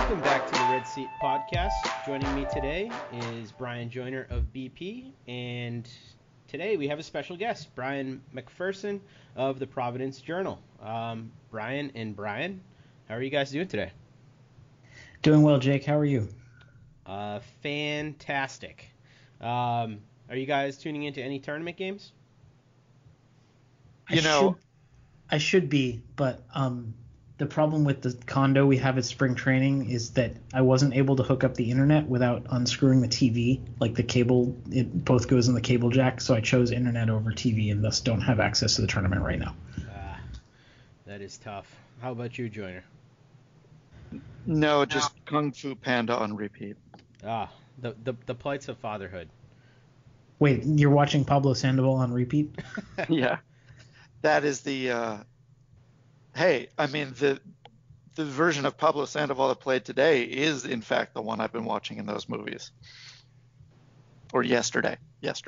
Welcome back to the Red Seat Podcast. Joining me today is Brian Joyner of BP, and today we have a special guest, Brian McPherson of the Providence Journal. Brian and Brian, how are you guys doing today? Doing well, Jake. How are you? Fantastic. Are you guys tuning into any tournament games? I should be, but the problem with the condo we have at spring training is that I wasn't able to hook up the internet without unscrewing the TV. Like the cable, it both goes in the cable jack, so I chose internet over TV and thus don't have access to the tournament right now. That is tough. How about you, Joyner? No, just Kung Fu Panda on repeat. The plights of fatherhood. Wait, you're watching Pablo Sandoval on repeat? Yeah. That is the hey, I mean, the version of Pablo Sandoval that played today is, in fact, the one I've been watching in those movies. Or yesterday.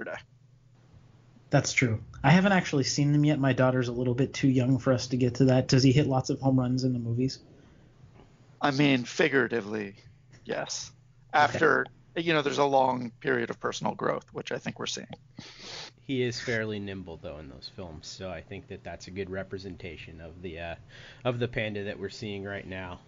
That's true. I haven't actually seen them yet. My daughter's a little bit too young for us to get to that. Does he hit lots of home runs in the movies? I mean, figuratively, yes. After, there's a long period of personal growth, which I think we're seeing. He is fairly nimble, though, in those films, so I think that that's a good representation of the panda that we're seeing right now.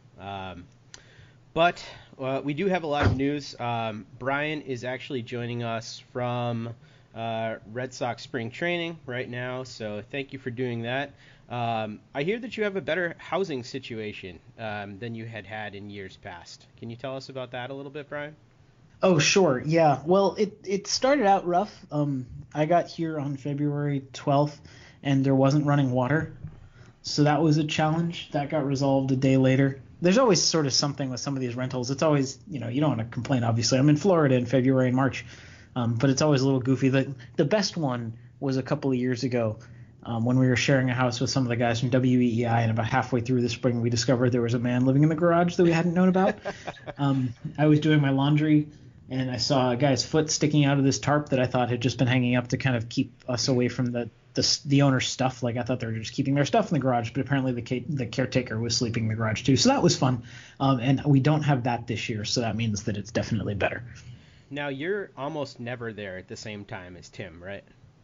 But we do have a lot of news. Brian is actually joining us from Red Sox spring training right now, so thank you for doing that. I hear that you have a better housing situation than you had in years past. Can you tell us about that a little bit, Brian? Oh, sure. Yeah. Well, it started out rough. I got here on February 12th, and there wasn't running water. So that was a challenge. That got resolved a day later. There's always sort of something with some of these rentals. It's always, you don't want to complain, obviously. I'm in Florida in February and March, but it's always a little goofy. The best one was a couple of years ago when we were sharing a house with some of the guys from WEEI, and about halfway through the spring, we discovered there was a man living in the garage that we hadn't known about. I was doing my laundry, and I saw a guy's foot sticking out of this tarp that I thought had just been hanging up to kind of keep us away from the owner's stuff. Like I thought they were just keeping their stuff in the garage, but apparently the caretaker was sleeping in the garage too. So that was fun. And we don't have that this year, so that means that it's definitely better. Now, you're almost never there at the same time as Tim, right?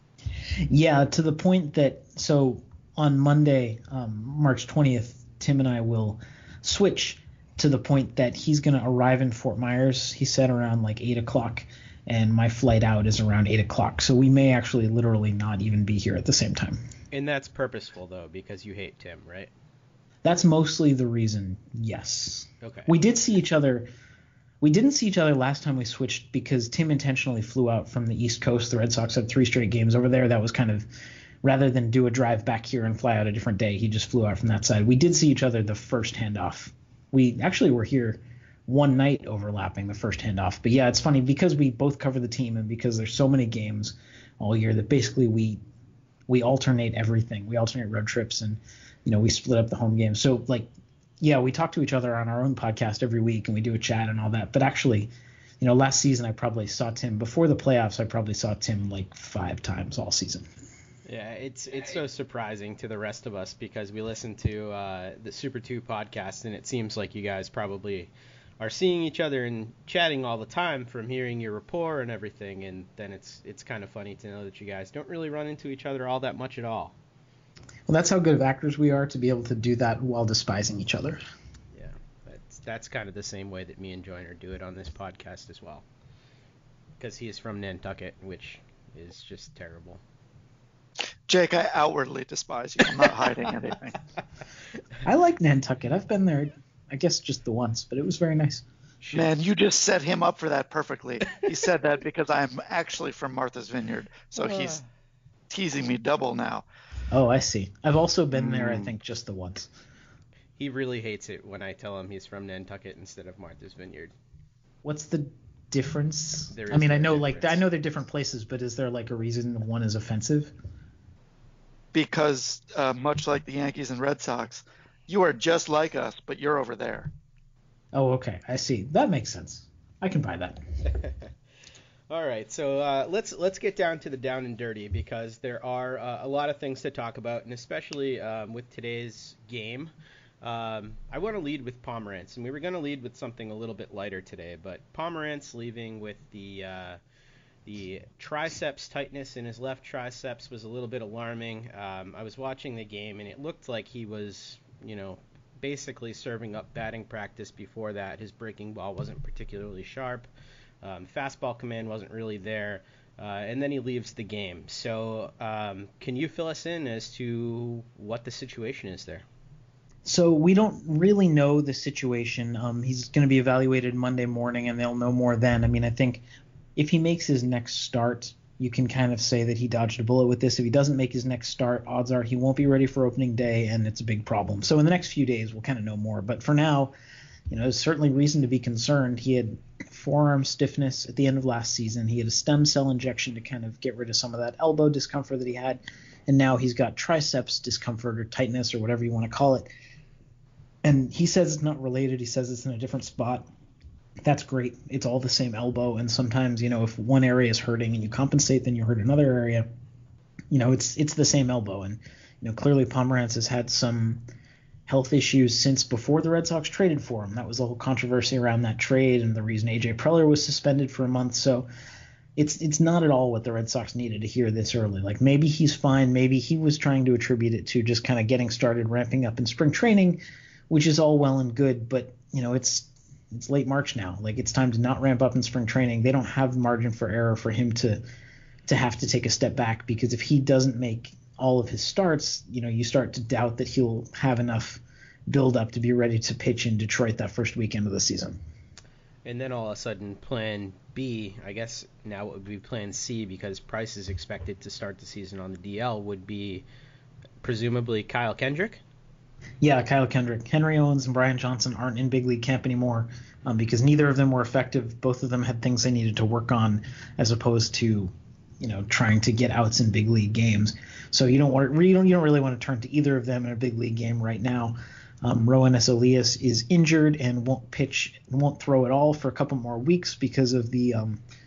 Yeah, to the point that so on Monday, March 20th, Tim and I will switch to the point that he's going to arrive in Fort Myers, he said, around like 8 o'clock, and my flight out is around 8 o'clock. So we may actually literally not even be here at the same time. And that's purposeful, though, because you hate Tim, right? That's mostly the reason, yes. Okay. We did see each other. We didn't see each other last time we switched because Tim intentionally flew out from the East Coast. The Red Sox had 3 straight games over there. That was kind of, rather than do a drive back here and fly out a different day, he just flew out from that side. We did see each other the first handoff. We actually were here one night overlapping the first handoff. But yeah, it's funny because we both cover the team and because there's so many games all year that basically we alternate everything. We alternate road trips and, we split up the home games. So yeah, we talk to each other on our own podcast every week and we do a chat and all that. But actually, last season I probably saw Tim before the playoffs. I probably saw Tim like 5 times all season. Yeah, it's so surprising to the rest of us because we listen to the Super 2 podcast, and it seems like you guys probably are seeing each other and chatting all the time from hearing your rapport and everything, and then it's kind of funny to know that you guys don't really run into each other all that much at all. Well, that's how good of actors we are to be able to do that while despising each other. Yeah, that's kind of the same way that me and Joyner do it on this podcast as well, because he is from Nantucket, which is just terrible. Jake, I outwardly despise you. I'm not hiding anything. I like Nantucket. I've been there, I guess, just the once, but it was very nice. Man, you just set him up for that perfectly. He said that because I'm actually from Martha's Vineyard, so he's teasing me double now. Oh, I see. I've also been there, I think, just the once. He really hates it when I tell him he's from Nantucket instead of Martha's Vineyard. What's the difference? I know I know they're different places, but is there like a reason one is offensive? Because much like the Yankees and Red Sox, you are just like us, but you're over there. Oh, okay. I see. That makes sense. I can buy that. All right, so let's get down to the down and dirty because there are a lot of things to talk about, and especially with today's game. I want to lead with Pomerantz, and we were going to lead with something a little bit lighter today, but Pomerantz leaving with the triceps tightness in his left triceps was a little bit alarming. I was watching the game, and it looked like he was, basically serving up batting practice before that. His breaking ball wasn't particularly sharp. Fastball command wasn't really there. And then he leaves the game. So can you fill us in as to what the situation is there? So we don't really know the situation. He's going to be evaluated Monday morning, and they'll know more then. I mean, I think if he makes his next start, you can kind of say that he dodged a bullet with this. If he doesn't make his next start, odds are he won't be ready for opening day, and it's a big problem. So in the next few days, we'll kind of know more. But for now, there's certainly reason to be concerned. He had forearm stiffness at the end of last season. He had a stem cell injection to kind of get rid of some of that elbow discomfort that he had. And now he's got triceps discomfort or tightness or whatever you want to call it. And he says it's not related. He says it's in a different spot. That's great. It's all the same elbow. And sometimes, if one area is hurting and you compensate, then you hurt another area. It's the same elbow. And, clearly Pomerantz has had some health issues since before the Red Sox traded for him. That was the whole controversy around that trade and the reason A.J. Preller was suspended for a month. So it's not at all what the Red Sox needed to hear this early. Like, maybe he's fine. Maybe he was trying to attribute it to just kind of getting started, ramping up in spring training, which is all well and good. But, it's late March now. Like, it's time to not ramp up in spring training. They don't have margin for error for him to have to take a step back, because if he doesn't make all of his starts, you start to doubt that he'll have enough build up to be ready to pitch in Detroit that first weekend of the season. And then all of a sudden, plan B, I guess now it would be plan C, because Price is expected to start the season on the DL, would be presumably Kyle Kendrick? Yeah, Kyle Kendrick. Henry Owens and Brian Johnson aren't in big league camp anymore because neither of them were effective. Both of them had things they needed to work on, as opposed to, trying to get outs in big league games. So you don't really want to turn to either of them in a big league game right now. Roenis Elias is injured and won't throw at all for a couple more weeks because of the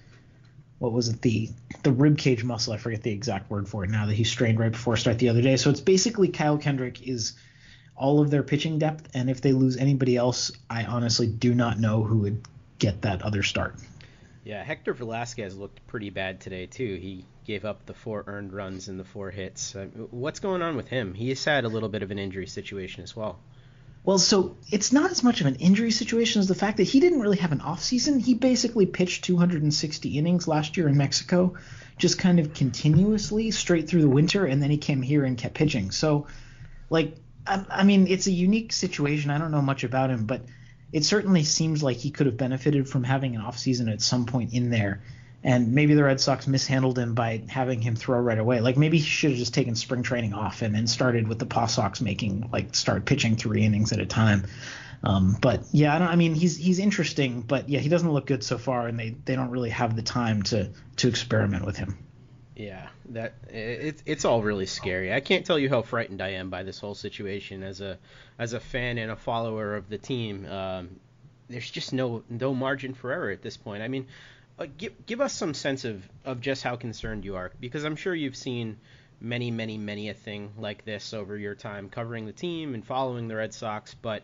the rib cage muscle. I forget the exact word for it now, that he strained right before start the other day. So it's basically Kyle Kendrick is all of their pitching depth, and if they lose anybody else, I honestly do not know who would get that other start. Yeah, Hector Velasquez looked pretty bad today too. He gave up the 4 earned runs and the 4 hits. What's going on with him? He's had a little bit of an injury situation as well. Well, so it's not as much of an injury situation as the fact that he didn't really have an off season. He basically pitched 260 innings last year in Mexico, just kind of continuously straight through the winter, and then he came here and kept pitching. So, I mean, it's a unique situation. I don't know much about him, but it certainly seems like he could have benefited from having an offseason at some point in there. And maybe the Red Sox mishandled him by having him throw right away. Like, maybe he should have just taken spring training off and then started with the Paw Sox start pitching 3 innings at a time. But yeah, he's interesting, but yeah, he doesn't look good so far, and they don't really have the time to experiment with him. Yeah, it's all really scary. I can't tell you how frightened I am by this whole situation as a fan and a follower of the team. There's just no margin for error at this point. I mean, give us some sense of just how concerned you are, because I'm sure you've seen many a thing like this over your time covering the team and following the Red Sox. But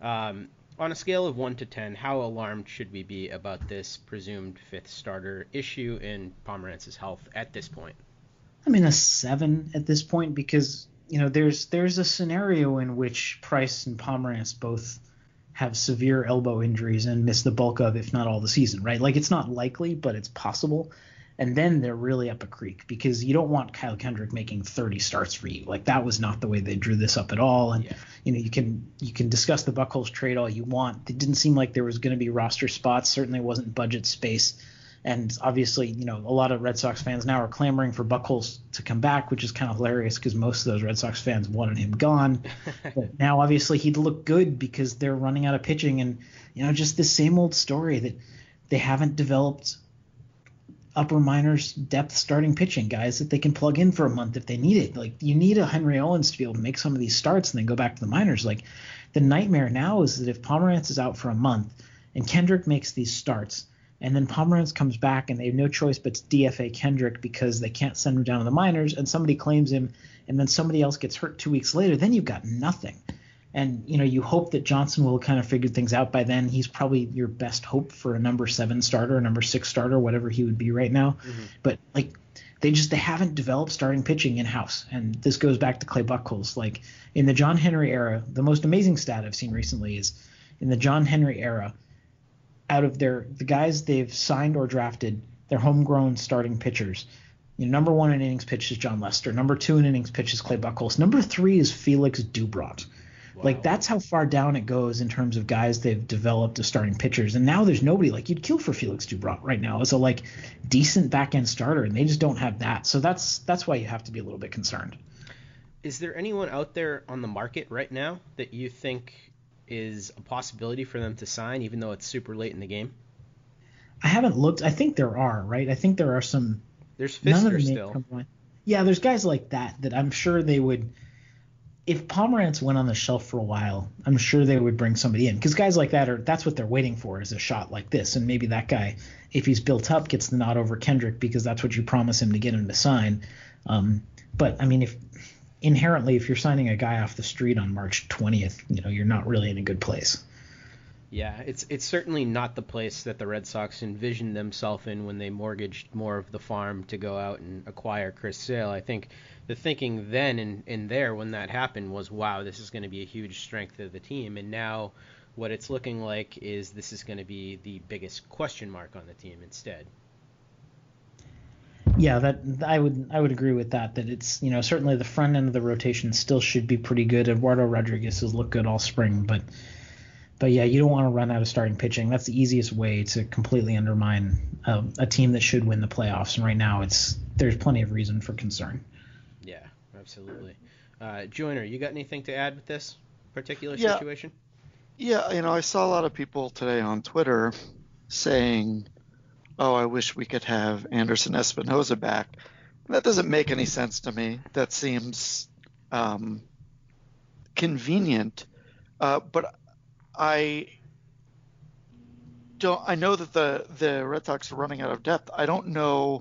on a scale of 1 to 10, how alarmed should we be about this presumed 5th starter issue in Pomerantz's health at this point? I mean, a 7 at this point, because there's a scenario in which Price and Pomerantz both have severe elbow injuries and miss the bulk of, if not all, the season, right? Like, it's not likely, but it's possible. And then they're really up a creek, because you don't want Kyle Kendrick making 30 starts for you. Like, that was not the way they drew this up at all. And, you can discuss the Buchholz trade all you want. It didn't seem like there was going to be roster spots. Certainly wasn't budget space. And obviously, a lot of Red Sox fans now are clamoring for Buchholz to come back, which is kind of hilarious because most of those Red Sox fans wanted him gone. But now, obviously, he'd look good because they're running out of pitching. And, just the same old story that they haven't developed upper minors depth starting pitching guys that they can plug in for a month if they need it. Like, you need a Henry Owens to be able to make some of these starts and then go back to the minors. Like, the nightmare now is that if Pomerantz is out for a month and Kendrick makes these starts, and then Pomerantz comes back and they have no choice but to DFA Kendrick because they can't send him down to the minors, and somebody claims him, and then somebody else gets hurt 2 weeks later, then you've got nothing. And, you hope that Johnson will kind of figure things out by then. He's probably your best hope for a number 7 starter, a number 6 starter, whatever he would be right now. Mm-hmm. But, they haven't developed starting pitching in-house. And this goes back to Clay Buchholz. In the John Henry era, the most amazing stat I've seen recently is in the John Henry era, out of the guys they've signed or drafted, their homegrown starting pitchers, number 1 in innings pitched is John Lester. Number 2 in innings pitched is Clay Buchholz. Number 3 is Felix Dubrot. Wow. That's how far down it goes in terms of guys they've developed as starting pitchers. And now there's nobody you'd kill for Felix Dubrot right now as a decent back end starter, and they just don't have that. So that's why you have to be a little bit concerned. Is there anyone out there on the market right now that you think is a possibility for them to sign, even though it's super late in the game? I haven't looked. I think there are, right? I think there are some. There's Fister still. Yeah, there's guys like that I'm sure they would. If Pomerantz went on the shelf for a while, I'm sure they would bring somebody in, because guys like that's what they're waiting for, is a shot like this. And maybe that guy, if he's built up, gets the nod over Kendrick because that's what you promise him to get him to sign. But I mean, if you're signing a guy off the street on March 20th, you're not really in a good place. Yeah, it's certainly not the place that the Red Sox envisioned themselves in when they mortgaged more of the farm to go out and acquire Chris Sale. I think the thinking then and there when that happened was, wow, this is going to be a huge strength of the team. And now what it's looking like is this is going to be the biggest question mark on the team instead. Yeah, that I would agree with that it's, certainly the front end of the rotation still should be pretty good. Eduardo Rodriguez has looked good all spring, but yeah, you don't want to run out of starting pitching. That's the easiest way to completely undermine a team that should win the playoffs. And right now there's plenty of reason for concern. Yeah, absolutely. Joyner, you got anything to add with this particular situation? Yeah, I saw a lot of people today on Twitter saying, oh, I wish we could have Anderson Espinoza back. That doesn't make any sense to me. That seems convenient. But I know that the Red Sox are running out of depth. I don't know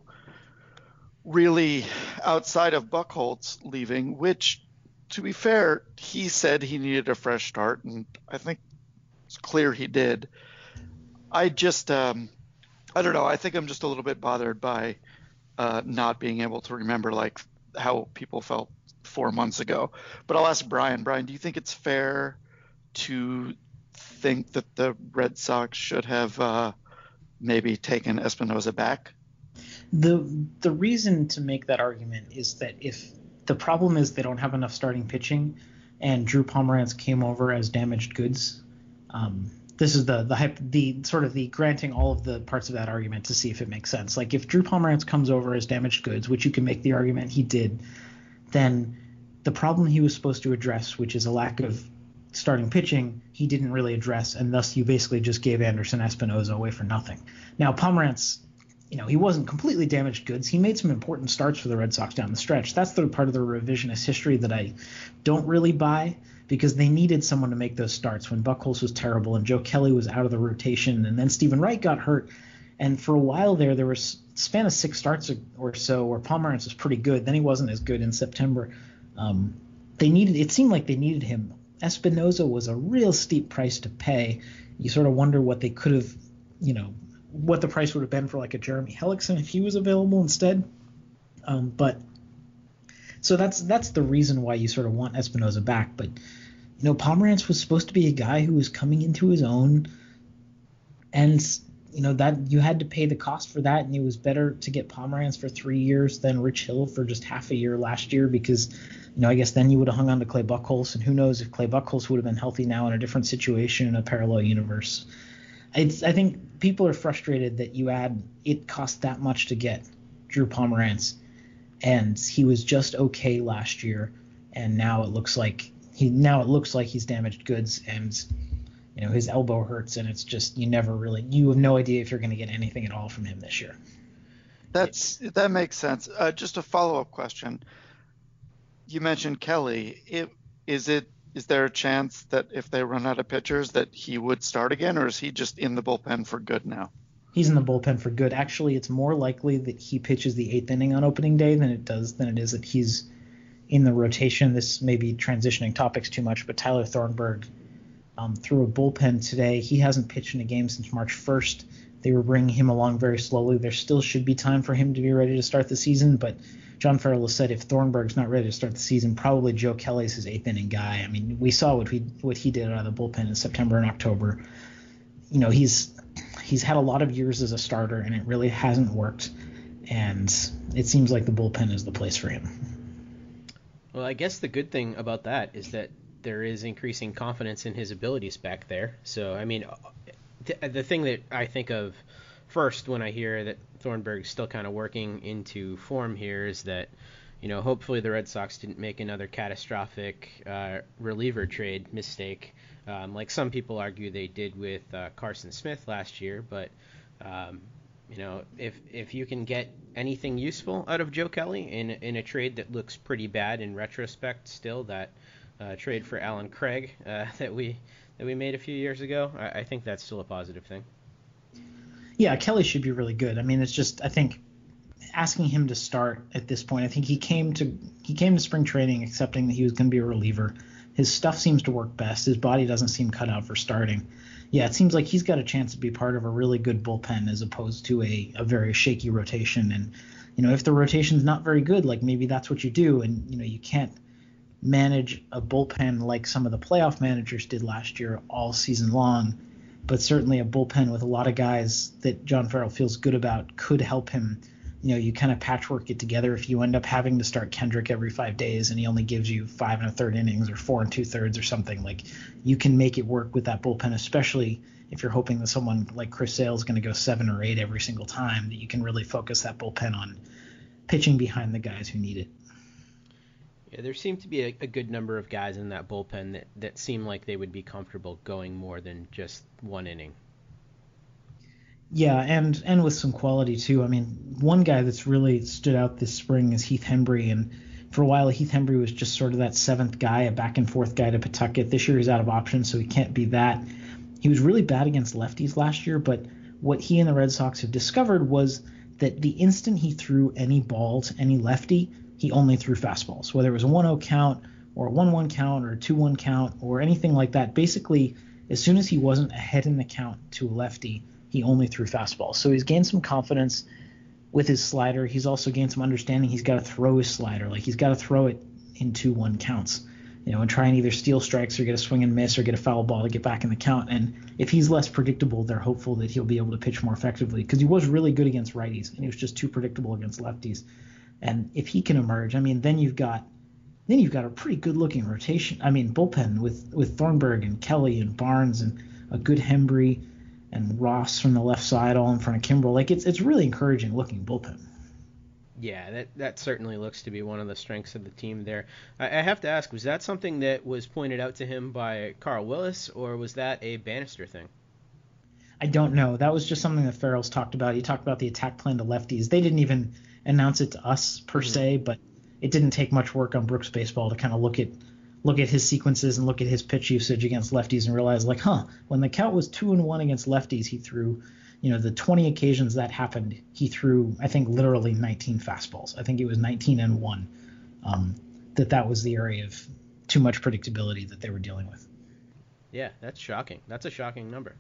really outside of Buchholz leaving, which, to be fair, he said he needed a fresh start, and I think it's clear he did. I just I don't know. I think I'm just a little bit bothered by not being able to remember how people felt 4 months ago. But I'll ask Brian. Brian, do you think it's fair to think that the Red Sox should have maybe taken Espinoza back? The reason to make that argument is that if the problem is they don't have enough starting pitching, and Drew Pomerantz came over as damaged goods, this is the sort of the granting all of the parts of that argument to see if it makes sense. If Drew Pomerantz comes over as damaged goods, which you can make the argument he did, then the problem he was supposed to address, which is a lack of starting pitching, he didn't really address, and thus you basically just gave Anderson Espinoza away for nothing. Now, Pomerantz, he wasn't completely damaged goods. He made some important starts for the Red Sox down the stretch. That's the part of the revisionist history that I don't really buy, because they needed someone to make those starts when Buchholz was terrible and Joe Kelly was out of the rotation, and then Stephen Wright got hurt. And for a while there was a span of 6 starts or so where Pomerantz was pretty good. Then he wasn't as good in September. It seemed like they needed him. Espinoza was a real steep price to pay. You sort of wonder what they could have, what the price would have been for a Jeremy Hellickson if he was available instead. But so that's the reason why you sort of want Espinoza back. But Pomerantz was supposed to be a guy who was coming into his own, and that you had to pay the cost for that, and it was better to get Pomerantz for 3 years than Rich Hill for just half a year last year, because I guess then you would have hung on to Clay Buchholz, and who knows if Clay Buchholz would have been healthy now in a different situation in a parallel universe. I think people are frustrated that it cost that much to get Drew Pomerantz, and he was just okay last year, and now it looks like he's damaged goods, and his elbow hurts, and it's just you have no idea if you're going to get anything at all from him this year. That makes sense. Just a follow-up question. You mentioned Kelly. Is there a chance that if they run out of pitchers that he would start again, or is he just in the bullpen for good now? He's in the bullpen for good. Actually, it's more likely that he pitches the 8th inning on opening day than it is that he's in the rotation. This may be transitioning topics too much, but Tyler Thornburg threw a bullpen today. He hasn't pitched in a game since March 1st. They were bringing him along very slowly. There still should be time for him to be ready to start the season, but John Farrell has said if Thornburg's not ready to start the season, probably Joe Kelly's his eighth inning guy. I mean, we saw what he did out of the bullpen in September and October. You know, he's had a lot of years as a starter, and it really hasn't worked. And it seems like the bullpen is the place for him. Well, I guess the good thing about that is that there is increasing confidence in his abilities back there. So, I mean, the thing that I think of first when I hear that Thornburg's still kind of working into form here is that, you know, hopefully the Red Sox didn't make another catastrophic reliever trade mistake, like some people argue they did with Carson Smith last year. But, you know, if you can get anything useful out of Joe Kelly in a trade that looks pretty bad in retrospect still, that trade for Alan Craig that we made a few years ago, I think that's still a positive thing. Yeah, Kelly should be really good. I mean, it's just, I think asking him to start at this point, I think he came to spring training accepting that he was going to be a reliever. His stuff seems to work best. His body doesn't seem cut out for starting. Yeah, it seems like he's got a chance to be part of a really good bullpen as opposed to a very shaky rotation. And, you know, if the rotation's not very good, like maybe that's what you do. And, you know, you can't manage a bullpen like some of the playoff managers did last year all season long. But certainly a bullpen with a lot of guys that John Farrell feels good about could help him. You know, you kind of patchwork it together. If you end up having to start Kendrick every 5 days and he only gives you 5 1/3 innings or 4 2/3 or something, like you can make it work with that bullpen, especially if you're hoping that someone like Chris Sale is going to go 7 or 8 every single time, that you can really focus that bullpen on pitching behind the guys who need it. Yeah, there seemed to be a good number of guys in that bullpen that seemed like they would be comfortable going more than just 1 inning. Yeah, and with some quality too. I mean, one guy that's really stood out this spring is Heath Hembry, and for a while Heath Hembry was just sort of that 7th guy, a back and forth guy to Pawtucket. This year he's out of options, so he can't be that. He was really bad against lefties last year, but what he and the Red Sox have discovered was that the instant he threw any ball to any lefty, he only threw fastballs, whether it was a 1-0 count or a 1-1 count or a 2-1 count or anything like that. Basically, as soon as he wasn't ahead in the count to a lefty, he only threw fastballs. So he's gained some confidence with his slider. He's also gained some understanding he's got to throw his slider. Like he's got to throw it in 2-1 counts, you know, and try and either steal strikes or get a swing and miss or get a foul ball to get back in the count. And if he's less predictable, they're hopeful that he'll be able to pitch more effectively because he was really good against righties and he was just too predictable against lefties. And if he can emerge, I mean, then you've got a pretty good looking rotation. I mean, bullpen with Thornburg and Kelly and Barnes and a good Hembry and Ross from the left side all in front of Kimbrel. Like it's really encouraging looking bullpen. Yeah, that certainly looks to be one of the strengths of the team there. I have to ask, was that something that was pointed out to him by Carl Willis, or was that a Bannister thing? I don't know. That was just something that Farrell's talked about. He talked about the attack plan to lefties. They didn't even announce it to us per se, but it didn't take much work on Brooks Baseball to kind of look at his sequences and look at his pitch usage against lefties and realize, like, when the count was 2-1 against lefties, he threw, you know, the 20 occasions that happened, he threw, I think, literally 19 fastballs. I think it was 19-1. That was the area of too much predictability that they were dealing with. Yeah, that's shocking. That's a shocking number.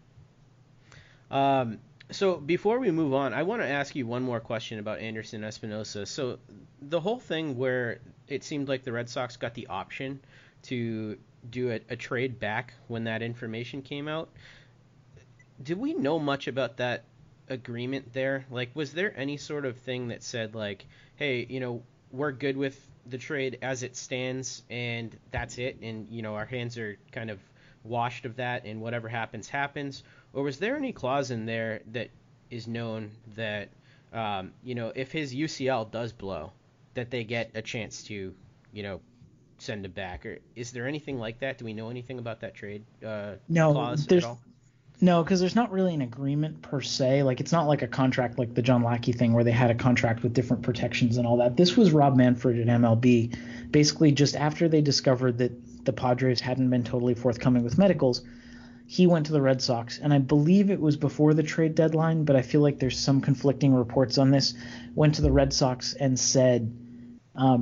So before we move on, I want to ask you one more question about Anderson Espinosa. So the whole thing where it seemed like the Red Sox got the option to do a trade back when that information came out, did we know much about that agreement there? Like, was there any sort of thing that said, like, hey, you know, we're good with the trade as it stands and that's it, and, you know, our hands are kind of washed of that and whatever happens, happens? Or was there any clause in there that is known that, you know, if his UCL does blow, that they get a chance to, you know, send him back? Or is there anything like that? Do we know anything about that trade clause at all? No, because there's not really an agreement per se. Like, it's not like a contract like the John Lackey thing where they had a contract with different protections and all that. This was Rob Manfred at MLB. Basically, just after they discovered that the Padres hadn't been totally forthcoming with medicals, he went to the Red Sox, and I believe it was before the trade deadline, but I feel like there's some conflicting reports on this, went to the Red Sox and said,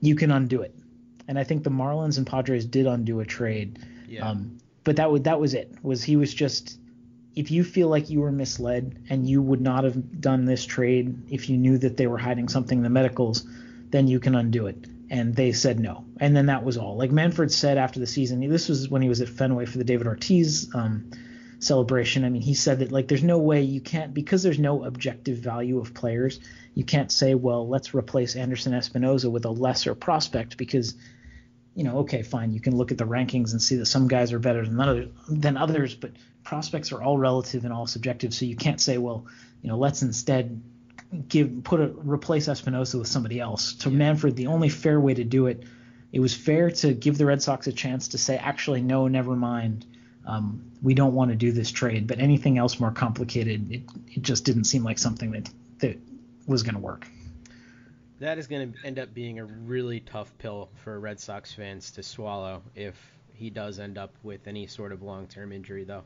you can undo it. And I think the Marlins and Padres did undo a trade. Yeah. But that was it. He was just, if you feel like you were misled and you would not have done this trade if you knew that they were hiding something in the medicals, then you can undo it. And they said no. And then that was all. Like Manfred said after the season, this was when he was at Fenway for the David Ortiz celebration. I mean, he said that, like, there's no way you can't, because there's no objective value of players, you can't say, well, let's replace Anderson Espinoza with a lesser prospect because, okay, fine, you can look at the rankings and see that some guys are better than others, but prospects are all relative and all subjective. So you can't say, well, let's instead replace Espinoza with somebody else. To Manfred, the only fair way to do it, it was fair to give the Red Sox a chance to say, actually, no, never mind. We don't want to do this trade, but anything else more complicated, it just didn't seem like something that was going to work. That is going to end up being a really tough pill for Red Sox fans to swallow if he does end up with any sort of long-term injury, though.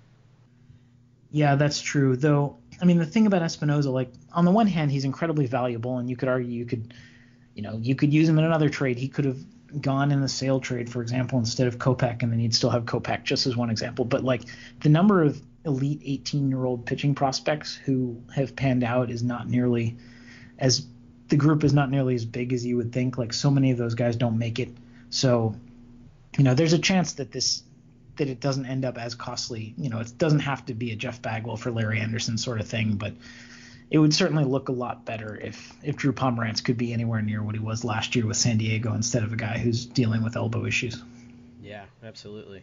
Yeah, that's true. Though, I mean, the thing about Espinoza, like, on the one hand, he's incredibly valuable, and you could argue you could use him in another trade. He could have gone in the Sale trade, for example, instead of Kopech, and then you'd still have Kopech, just as one example. But, like, the number of elite 18-year-old pitching prospects who have panned out is not nearly as – the group is not nearly as big as you would think. Like, so many of those guys don't make it. So, there's a chance that it doesn't end up as costly. It doesn't have to be a Jeff Bagwell for Larry Anderson sort of thing, but it would certainly look a lot better if Drew Pomerantz could be anywhere near what he was last year with San Diego instead of a guy who's dealing with elbow issues. Yeah, absolutely.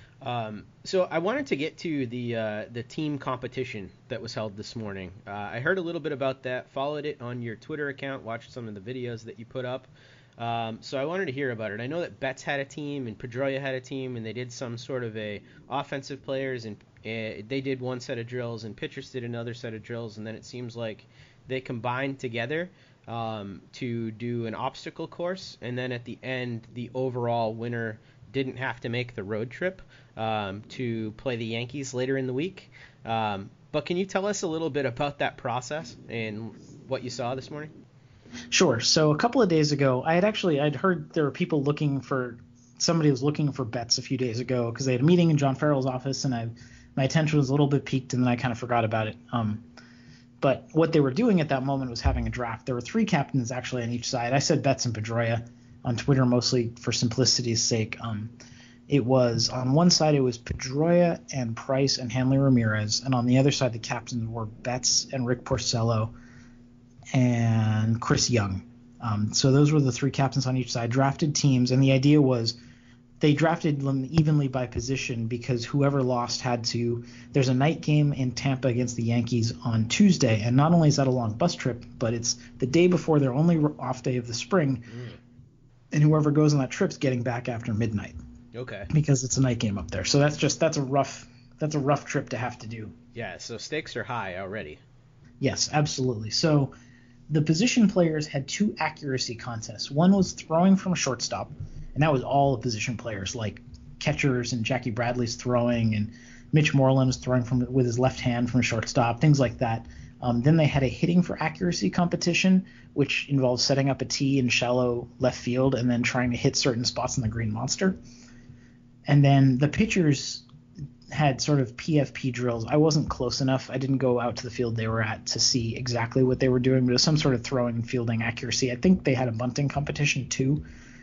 So I wanted to get to the team competition that was held this morning. I heard a little bit about that, followed it on your Twitter account, watched some of the videos that you put up. So I wanted to hear about it. I know that Betts had a team and Pedroia had a team, and they did some sort of a offensive players, and they did one set of drills, and pitchers did another set of drills, and then it seems like they combined together to do an obstacle course, and then at the end, the overall winner didn't have to make the road trip to play the Yankees later in the week. But can you tell us a little bit about that process and what you saw this morning? Sure. So a couple of days ago, I'd heard there were people somebody was looking for Betts a few days ago because they had a meeting in John Farrell's office, and my attention was a little bit piqued, and then I kind of forgot about it. But what they were doing at that moment was having a draft. There were three captains actually on each side. I said Betts and Pedroia on Twitter mostly for simplicity's sake. It was on one side it was Pedroia and Price and Hanley Ramirez, and on the other side the captains were Betts and Rick Porcello and Chris Young. So those were the three captains on each side, drafted teams, and the idea was they drafted them evenly by position because whoever lost there's a night game in Tampa against the Yankees on Tuesday, and not only is that a long bus trip, but it's the day before their only off day of the spring, and whoever goes on that trip's getting back after midnight. Okay. Because it's a night game up there. So that's a rough trip to have to do. Yeah, so stakes are high already. Yes, absolutely. So the position players had two accuracy contests. One was throwing from a shortstop, and that was all the position players, like catchers and Jackie Bradley's throwing, and Mitch Moreland was throwing with his left hand from shortstop, things like that. Then they had a hitting for accuracy competition, which involved setting up a tee in shallow left field and then trying to hit certain spots in the Green Monster. And then the pitchers had sort of PFP drills. I wasn't close enough. I didn't go out to the field they were at to see exactly what they were doing, but it was some sort of throwing and fielding accuracy. I think they had a bunting competition too.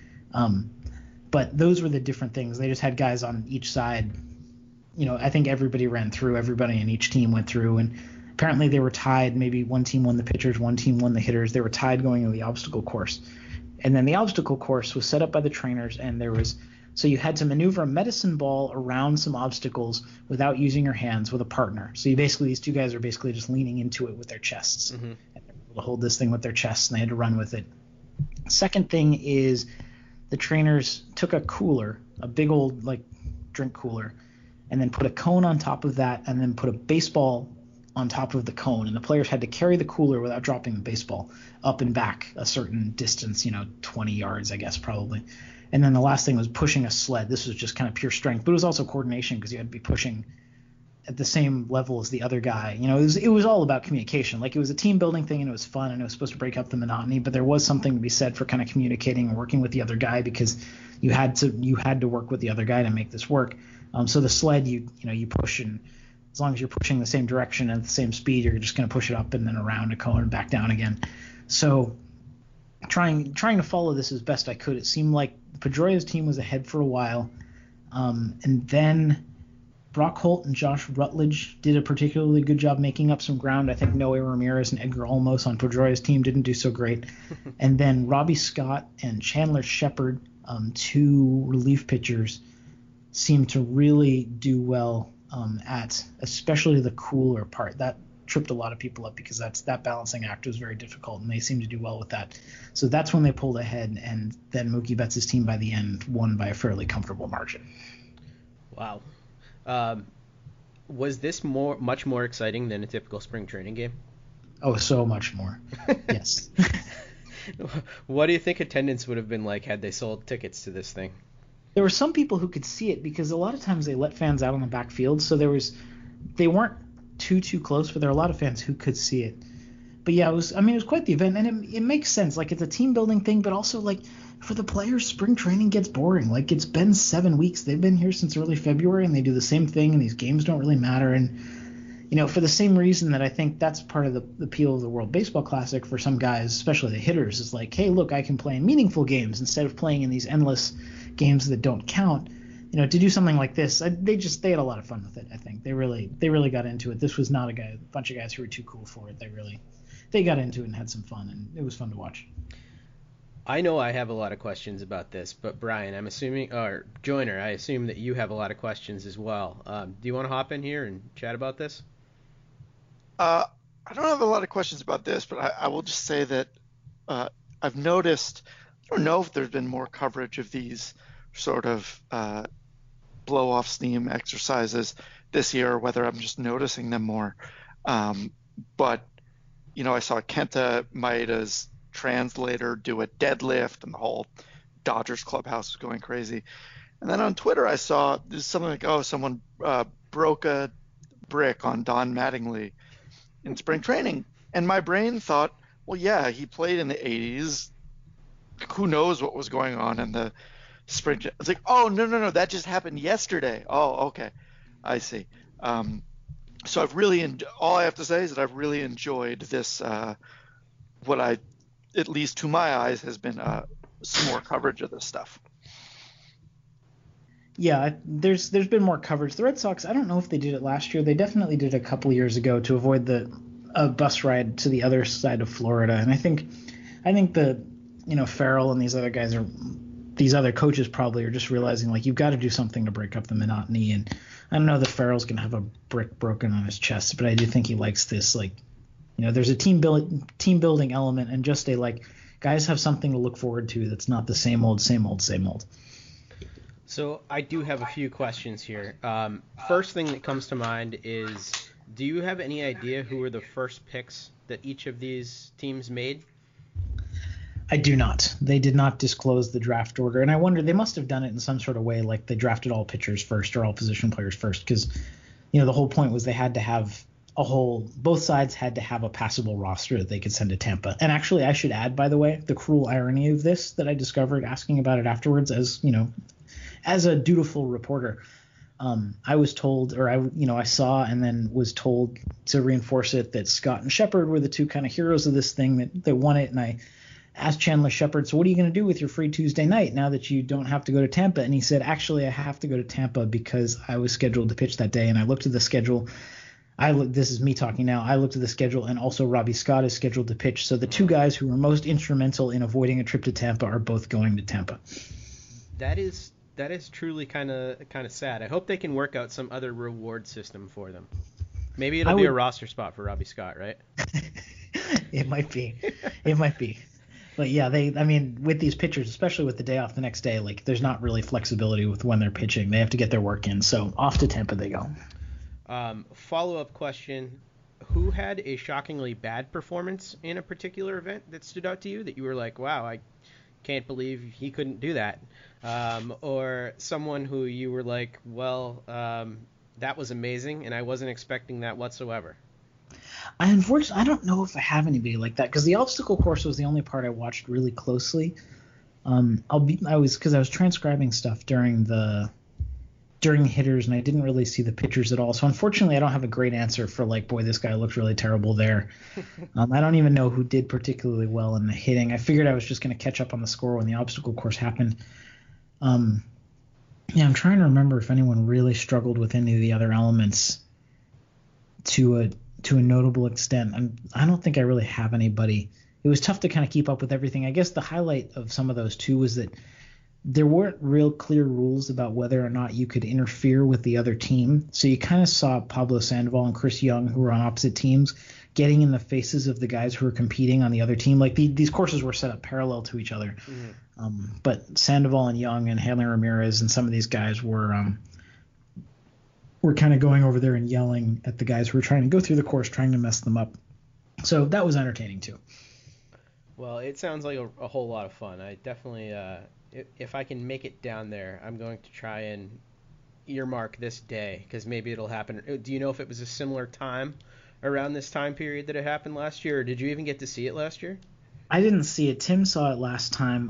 But those were the different things. They just had guys on each side. I think everybody ran through. Everybody in each team went through, and apparently they were tied. Maybe one team won the pitchers, one team won the hitters. They were tied going into the obstacle course. And then the obstacle course was set up by the trainers, and so you had to maneuver a medicine ball around some obstacles without using your hands with a partner. So these two guys are basically just leaning into it with their chests. Mm-hmm. And they're able to hold this thing with their chests, and they had to run with it. Second thing is the trainers took a cooler, a big old drink cooler, and then put a cone on top of that, and then put a baseball on top of the cone. And the players had to carry the cooler without dropping the baseball up and back a certain distance, 20 yards, I guess, probably. And then the last thing was pushing a sled. This was just kind of pure strength, but it was also coordination because you had to be pushing at the same level as the other guy. It was all about communication. Like, it was a team building thing, and it was fun, and it was supposed to break up the monotony, but there was something to be said for kind of communicating and working with the other guy, because you had to work with the other guy to make this work. So the sled, you push, and as long as you're pushing the same direction and at the same speed, you're just going to push it up and then around a color and back down again. So trying to follow this as best I could. It seemed like Pedroia's team was ahead for a while, and then Brock Holt and Josh Rutledge did a particularly good job making up some ground. I think Noe Ramirez and Edgar Olmos on Pedroia's team didn't do so great. And then Robbie Scott and Chandler Shepard, two relief pitchers, seemed to really do well at especially the cooler part. That tripped a lot of people up, because that balancing act was very difficult, and they seemed to do well with that. So that's when they pulled ahead, and then Mookie Betts' team by the end won by a fairly comfortable margin. Wow. Was this much more exciting than a typical spring training game? Oh, so much more. Yes. What do you think attendance would have been like had they sold tickets to this thing? There were some people who could see it, because a lot of times they let fans out on the backfield, so they weren't too close, but there were a lot of fans who could see it. But yeah, it was quite the event, and it makes sense. Like, it's a team building thing, but also, like, for the players, spring training gets boring. Like, it's been 7 weeks. They've been here since early February, and they do the same thing, and these games don't really matter. And, for the same reason that I think that's part of the appeal of the World Baseball Classic for some guys, especially the hitters, is like, hey, look, I can play in meaningful games instead of playing in these endless games that don't count. To do something like this, they had a lot of fun with it. I think they really got into it. This was not a bunch of guys who were too cool for it. They got into it and had some fun, and it was fun to watch. I know I have a lot of questions about this, but Brian, I assume that you have a lot of questions as well. Do you want to hop in here and chat about this? I don't have a lot of questions about this, but I will just say that I've noticed, I don't know if there's been more coverage of these sort of blow off steam exercises this year, or whether I'm just noticing them more. But I saw Kenta Maeda's translator do a deadlift, and the whole Dodgers clubhouse was going crazy. And then on Twitter, I saw something like, someone broke a brick on Don Mattingly in spring training. And my brain thought, well, yeah, he played in the 80s. Who knows what was going on in the spring? It's like, oh, no, that just happened yesterday. Oh, okay. I see. So I've really, all I have to say is that I've really enjoyed this, what I, at least to my eyes, has been some more coverage of this stuff. Yeah, there's been more coverage. The Red Sox, I don't know if they did it last year. They definitely did a couple of years ago to avoid the bus ride to the other side of Florida. And I think the Farrell and these other coaches probably are just realizing, like, you've got to do something to break up the monotony. And I don't know that Farrell's gonna have a brick broken on his chest, but I do think he likes this. Like, there's a team building element, and just guys have something to look forward to that's not the same old. So I do have a few questions here. First thing that comes to mind is, do you have any idea who were the first picks that each of these teams made? I do not. They did not disclose the draft order, and I wonder, they must have done it in some sort of way, like they drafted all pitchers first or all position players first, because the whole point was they had to have both sides had to have a passable roster that they could send to Tampa. And actually, I should add, by the way, the cruel irony of this that I discovered asking about it afterwards, as a dutiful reporter. I was told, or I saw and then was told to reinforce it, that Scott and Shepard were the two kind of heroes of this thing that won it. And I asked Chandler Shepard, so what are you going to do with your free Tuesday night now that you don't have to go to Tampa? And he said, actually, I have to go to Tampa because I was scheduled to pitch that day. And I looked at the schedule. This is me talking now. I looked at the schedule, and also Robbie Scott is scheduled to pitch. So the two guys who were most instrumental in avoiding a trip to Tampa are both going to Tampa. That is truly kind of sad. I hope they can work out some other reward system for them. Maybe it'll be a roster spot for Robbie Scott, right? It might be. But yeah, with these pitchers, especially with the day off the next day, like, there's not really flexibility with when they're pitching. They have to get their work in. So off to Tampa they go. Follow-up question. Who had a shockingly bad performance in a particular event that stood out to you, that you were like, wow, I can't believe he couldn't do that? Or someone who you were like, well, That was amazing, and I wasn't expecting that whatsoever. I don't know if I have anybody like that because the obstacle course was the only part I watched really closely. I was transcribing stuff during hitters, and I didn't really see the pitchers at all. So unfortunately, I don't have a great answer for like, boy, this guy looked really terrible there. I don't even know who did particularly well in the hitting. I figured I was just going to catch up on the score when the obstacle course happened. Yeah, I'm trying to remember if anyone really struggled with any of the other elements to a notable extent. I don't think I really have anybody. It was tough to kind of keep up with everything. I guess the highlight of some of those too was that there weren't real clear rules about whether or not you could interfere with the other team. So you kind of saw Pablo Sandoval and Chris Young, who were on opposite teams, getting in the faces of the guys who were competing on the other team. Like these courses were set up parallel to each other. But Sandoval and Young and Hanley Ramirez and some of these guys were kind of going over there and yelling at the guys who were trying to go through the course, trying to mess them up. So that was entertaining too. Well, it sounds like a whole lot of fun. I definitely, if I can make it down there, I'm going to try and earmark this day because maybe it'll happen. Do you know if it was a similar time around this time period that it happened last year, or did you even get to see it last year? I didn't see it. Tim saw it last time.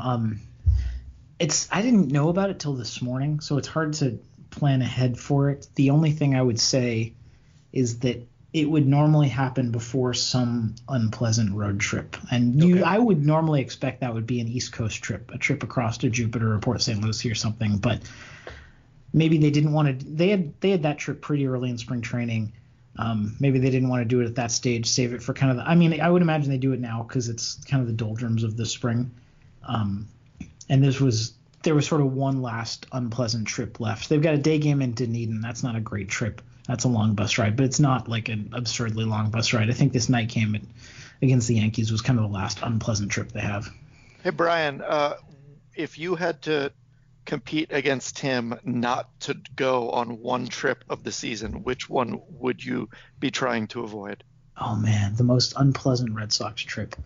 I didn't know about it till this morning, so it's hard to plan ahead for it. The only thing I would say is that it would normally happen before some unpleasant road trip. And I would normally expect that would be an East Coast trip, a trip across to Jupiter or Port St. Lucie or something. But maybe they didn't want to. They had that trip pretty early in spring training. Maybe they didn't want to do it at that stage, save it for kind of I would imagine they do it now because it's kind of the doldrums of the spring. And there was sort of one last unpleasant trip left. They've got a day game in Dunedin. That's not a great trip. That's a long bus ride, but it's not like an absurdly long bus ride. I think this night game against the Yankees was kind of the last unpleasant trip they have. Hey, Brian, if you had to compete against Tim not to go on one trip of the season, which one would you be trying to avoid? Oh, man, the most unpleasant Red Sox trip.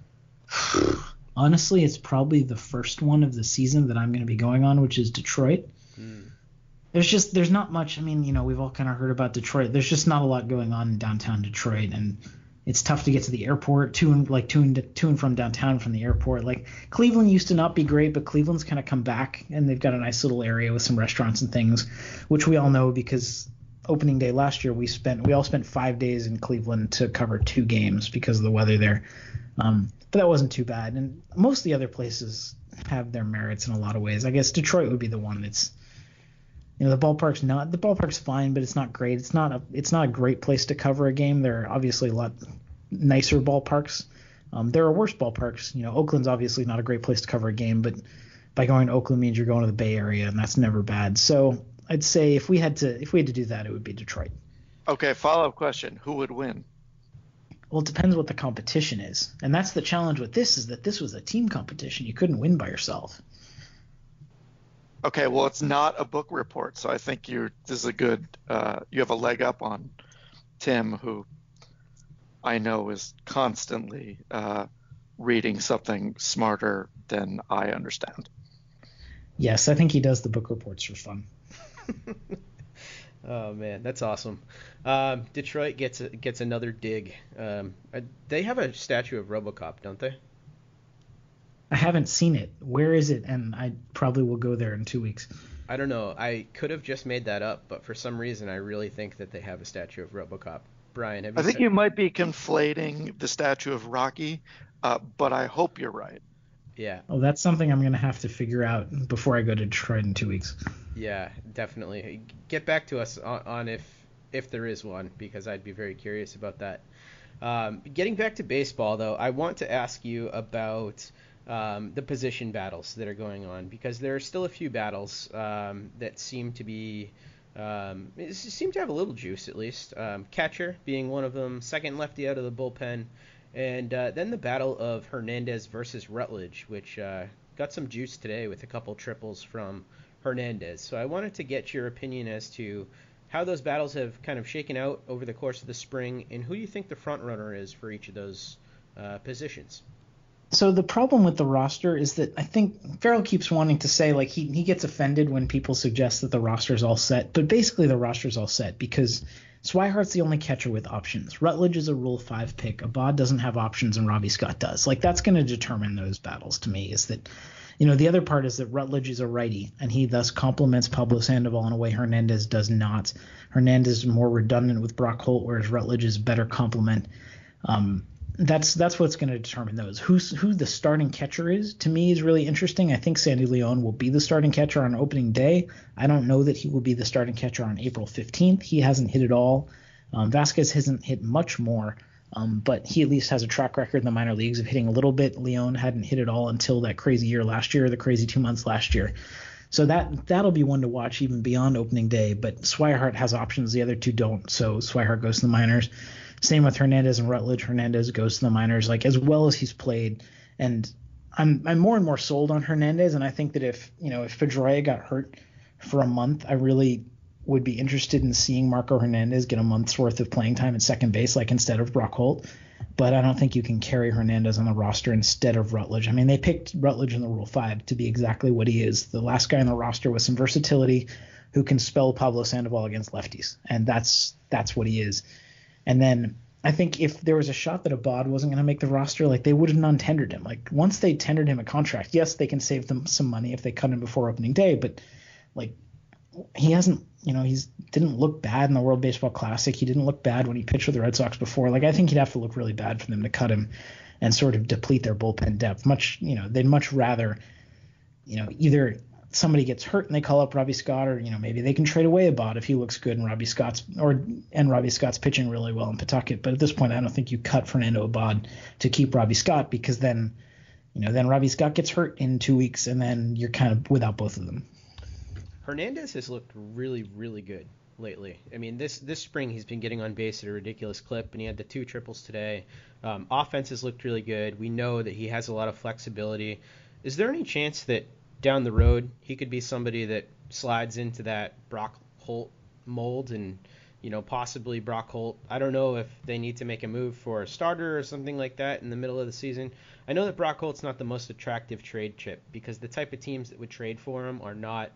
Honestly, it's probably the first one of the season that I'm going to be going on, which is Detroit. There's not much. I mean, we've all kind of heard about Detroit. There's just not a lot going on in downtown Detroit, and it's tough to get to the airport, to and from downtown from the airport. Like Cleveland used to not be great, but Cleveland's kind of come back, and they've got a nice little area with some restaurants and things, which we all know because opening day last year we all spent 5 days in Cleveland to cover 2 games because of the weather there. But that wasn't too bad, and most of the other places have their merits in a lot of ways. I guess Detroit would be the one that's. The ballpark's fine, but it's not great. It's not a great place to cover a game. There are obviously a lot nicer ballparks. There are worse ballparks. Oakland's obviously not a great place to cover a game, but by going to Oakland means you're going to the Bay Area, and that's never bad. So I'd say if we had to do that, it would be Detroit. Okay, follow-up question: who would win? Well, it depends what the competition is, and that's the challenge with this is that this was a team competition. You couldn't win by yourself. Okay, well, it's not a book report, so I think this is a good you have a leg up on Tim, who I know is constantly reading something smarter than I understand. Yes, I think he does the book reports for fun. Oh man, that's awesome. Detroit gets another dig. They have a statue of RoboCop, don't they? I haven't seen it. Where is it? And I probably will go there in 2 weeks. I don't know. I could have just made that up, but for some reason I really think that they have a statue of RoboCop. Brian, have you? I think you might be conflating the statue of Rocky, but I hope you're right. Yeah. Oh, that's something I'm going to have to figure out before I go to Detroit in 2 weeks. Yeah, definitely. Get back to us on if there is one, because I'd be very curious about that. Getting back to baseball, though, I want to ask you about the position battles that are going on, because there are still a few battles that seem to have a little juice, at least. Catcher being one of them, second lefty out of the bullpen, and then the battle of Hernandez versus Rutledge, which got some juice today with a couple triples from Hernandez. So I wanted to get your opinion as to how those battles have kind of shaken out over the course of the spring, and who you think the front runner is for each of those positions. So the problem with the roster is that I think Farrell keeps wanting to say, like, he gets offended when people suggest that the roster's all set, but basically the roster's all set because Swihart's the only catcher with options. Rutledge is a Rule 5 pick. Abad doesn't have options, and Robbie Scott does. Like, that's going to determine those battles to me, is that, the other part is that Rutledge is a righty, and he thus complements Pablo Sandoval in a way Hernandez does not. Hernandez is more redundant with Brock Holt, whereas Rutledge is a better complement. That's what's going to determine those. Who the starting catcher is, to me, is really interesting. I think Sandy Leon will be the starting catcher on opening day. I don't know that he will be the starting catcher on April 15th. He hasn't hit at all. Vasquez hasn't hit much more, but he at least has a track record in the minor leagues of hitting a little bit. Leon hadn't hit at all until that crazy year last year, the crazy 2 months last year. So that'll be one to watch even beyond opening day. But Swihart has options. The other two don't. So Swihart goes to the minors. Same with Hernandez and Rutledge. Hernandez goes to the minors, like, as well as he's played. And I'm more and more sold on Hernandez. And I think that if Pedroia got hurt for a month, I really would be interested in seeing Marco Hernandez get a month's worth of playing time at second base, like instead of Brock Holt. But I don't think you can carry Hernandez on the roster instead of Rutledge. I mean, they picked Rutledge in the Rule 5 to be exactly what he is, the last guy on the roster with some versatility who can spell Pablo Sandoval against lefties. And that's what he is. And then I think if there was a shot that Abad wasn't going to make the roster, like, they would have non-tendered him. Like, once they tendered him a contract, yes, they can save them some money if they cut him before opening day, but, like, he hasn't, he didn't look bad in the World Baseball Classic. He didn't look bad when he pitched with the Red Sox before. Like, I think he'd have to look really bad for them to cut him and sort of deplete their bullpen depth. They'd much rather, either somebody gets hurt and they call up Robbie Scott, or maybe they can trade away Abad if he looks good and Robbie Scott's pitching really well in Pawtucket. But at this point, I don't think you cut Fernando Abad to keep Robbie Scott, because then Robbie Scott gets hurt in 2 weeks and then you're kind of without both of them. Hernandez has looked really, really good lately. I mean, this spring he's been getting on base at a ridiculous clip, and he had the 2 triples today. Offense has looked really good. We know that he has a lot of flexibility. Is there any chance that down the road he could be somebody that slides into that Brock Holt mold, and possibly Brock Holt, I don't know if they need to make a move for a starter or something like that in the middle of the season. I know that Brock Holt's not the most attractive trade chip, because the type of teams that would trade for him are not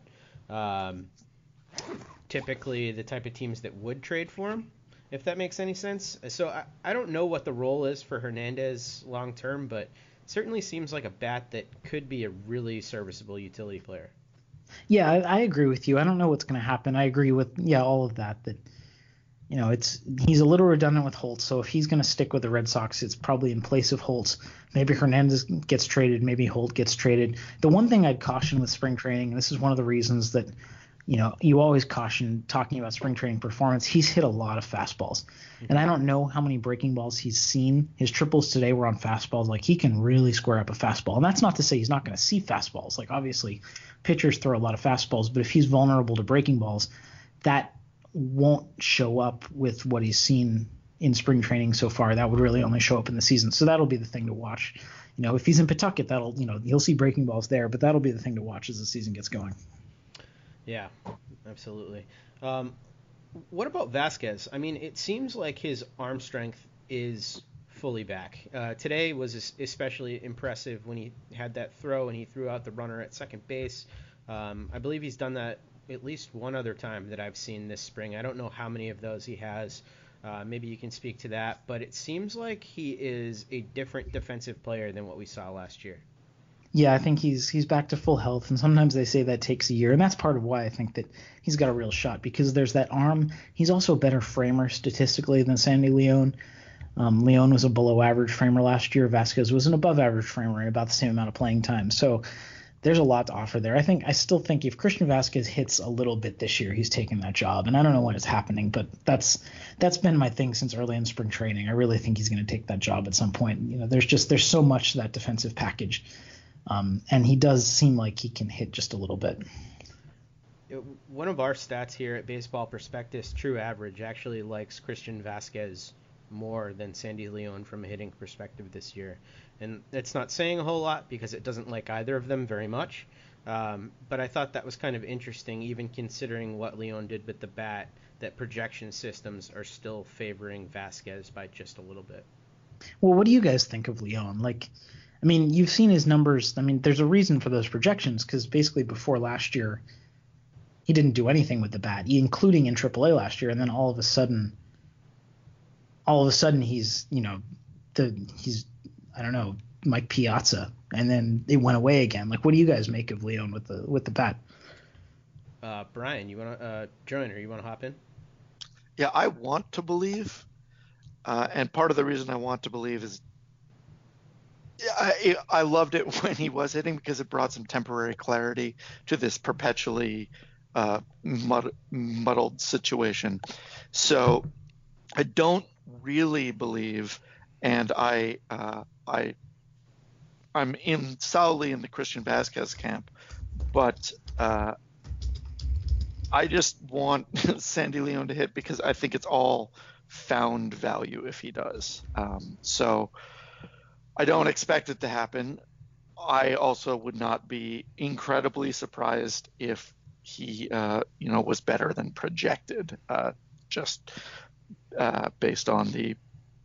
typically the type of teams that would trade for him, if that makes any sense. So I don't know what the role is for Hernandez long term, but certainly seems like a bat that could be a really serviceable utility player. Yeah, I agree with you. I don't know what's going to happen. I agree with all of that. That he's a little redundant with Holt. So if he's going to stick with the Red Sox, it's probably in place of Holt. Maybe Hernandez gets traded. Maybe Holt gets traded. The one thing I'd caution with spring training, and this is one of the reasons that you always caution talking about spring training performance, he's hit a lot of fastballs. And I don't know how many breaking balls he's seen. His triples today were on fastballs. Like, he can really square up a fastball. And that's not to say he's not going to see fastballs. Like, obviously, pitchers throw a lot of fastballs, but if he's vulnerable to breaking balls, that won't show up with what he's seen in spring training so far. That would really only show up in the season. So that'll be the thing to watch. If he's in Pawtucket, that'll, he'll see breaking balls there, but that'll be the thing to watch as the season gets going. Yeah, absolutely. What about Vasquez? I mean, it seems like his arm strength is fully back. Today was especially impressive when he had that throw and he threw out the runner at second base. I believe he's done that at least one other time that I've seen this spring. I don't know how many of those he has. Maybe you can speak to that. But it seems like he is a different defensive player than what we saw last year. Yeah, I think he's back to full health, and sometimes they say that takes a year, and that's part of why I think that he's got a real shot, because there's that arm. He's also a better framer statistically than Sandy Leon. Leon was a below-average framer last year. Vasquez was an above-average framer, about the same amount of playing time. So there's a lot to offer there. I still think if Christian Vasquez hits a little bit this year, he's taking that job, and I don't know when it's happening, but that's been my thing since early in spring training. I really think he's going to take that job at some point. There's so much to that defensive package. And he does seem like he can hit just a little bit. One of our stats here at Baseball Prospectus, True Average, actually likes Christian Vasquez more than Sandy Leon from a hitting perspective this year. And it's not saying a whole lot because it doesn't like either of them very much. But I thought that was kind of interesting, even considering what Leon did with the bat, that projection systems are still favoring Vasquez by just a little bit. Well, what do you guys think of Leon? Like, I mean, you've seen his numbers. I mean, there's a reason for those projections because basically before last year, he didn't do anything with the bat, including in AAA last year, and then all of a sudden he's I don't know, Mike Piazza, and then it went away again. Like, what do you guys make of Leon with the bat? Brian, you want to join or you want to hop in? Yeah, I want to believe, and part of the reason I want to believe is I loved it when he was hitting because it brought some temporary clarity to this perpetually muddled situation. So I don't really believe, and I'm solidly in the Christian Vasquez camp, but I just want Sandy Leon to hit because I think it's all found value if he does. So I don't expect it to happen. I also would not be incredibly surprised if he, was better than projected, just based on the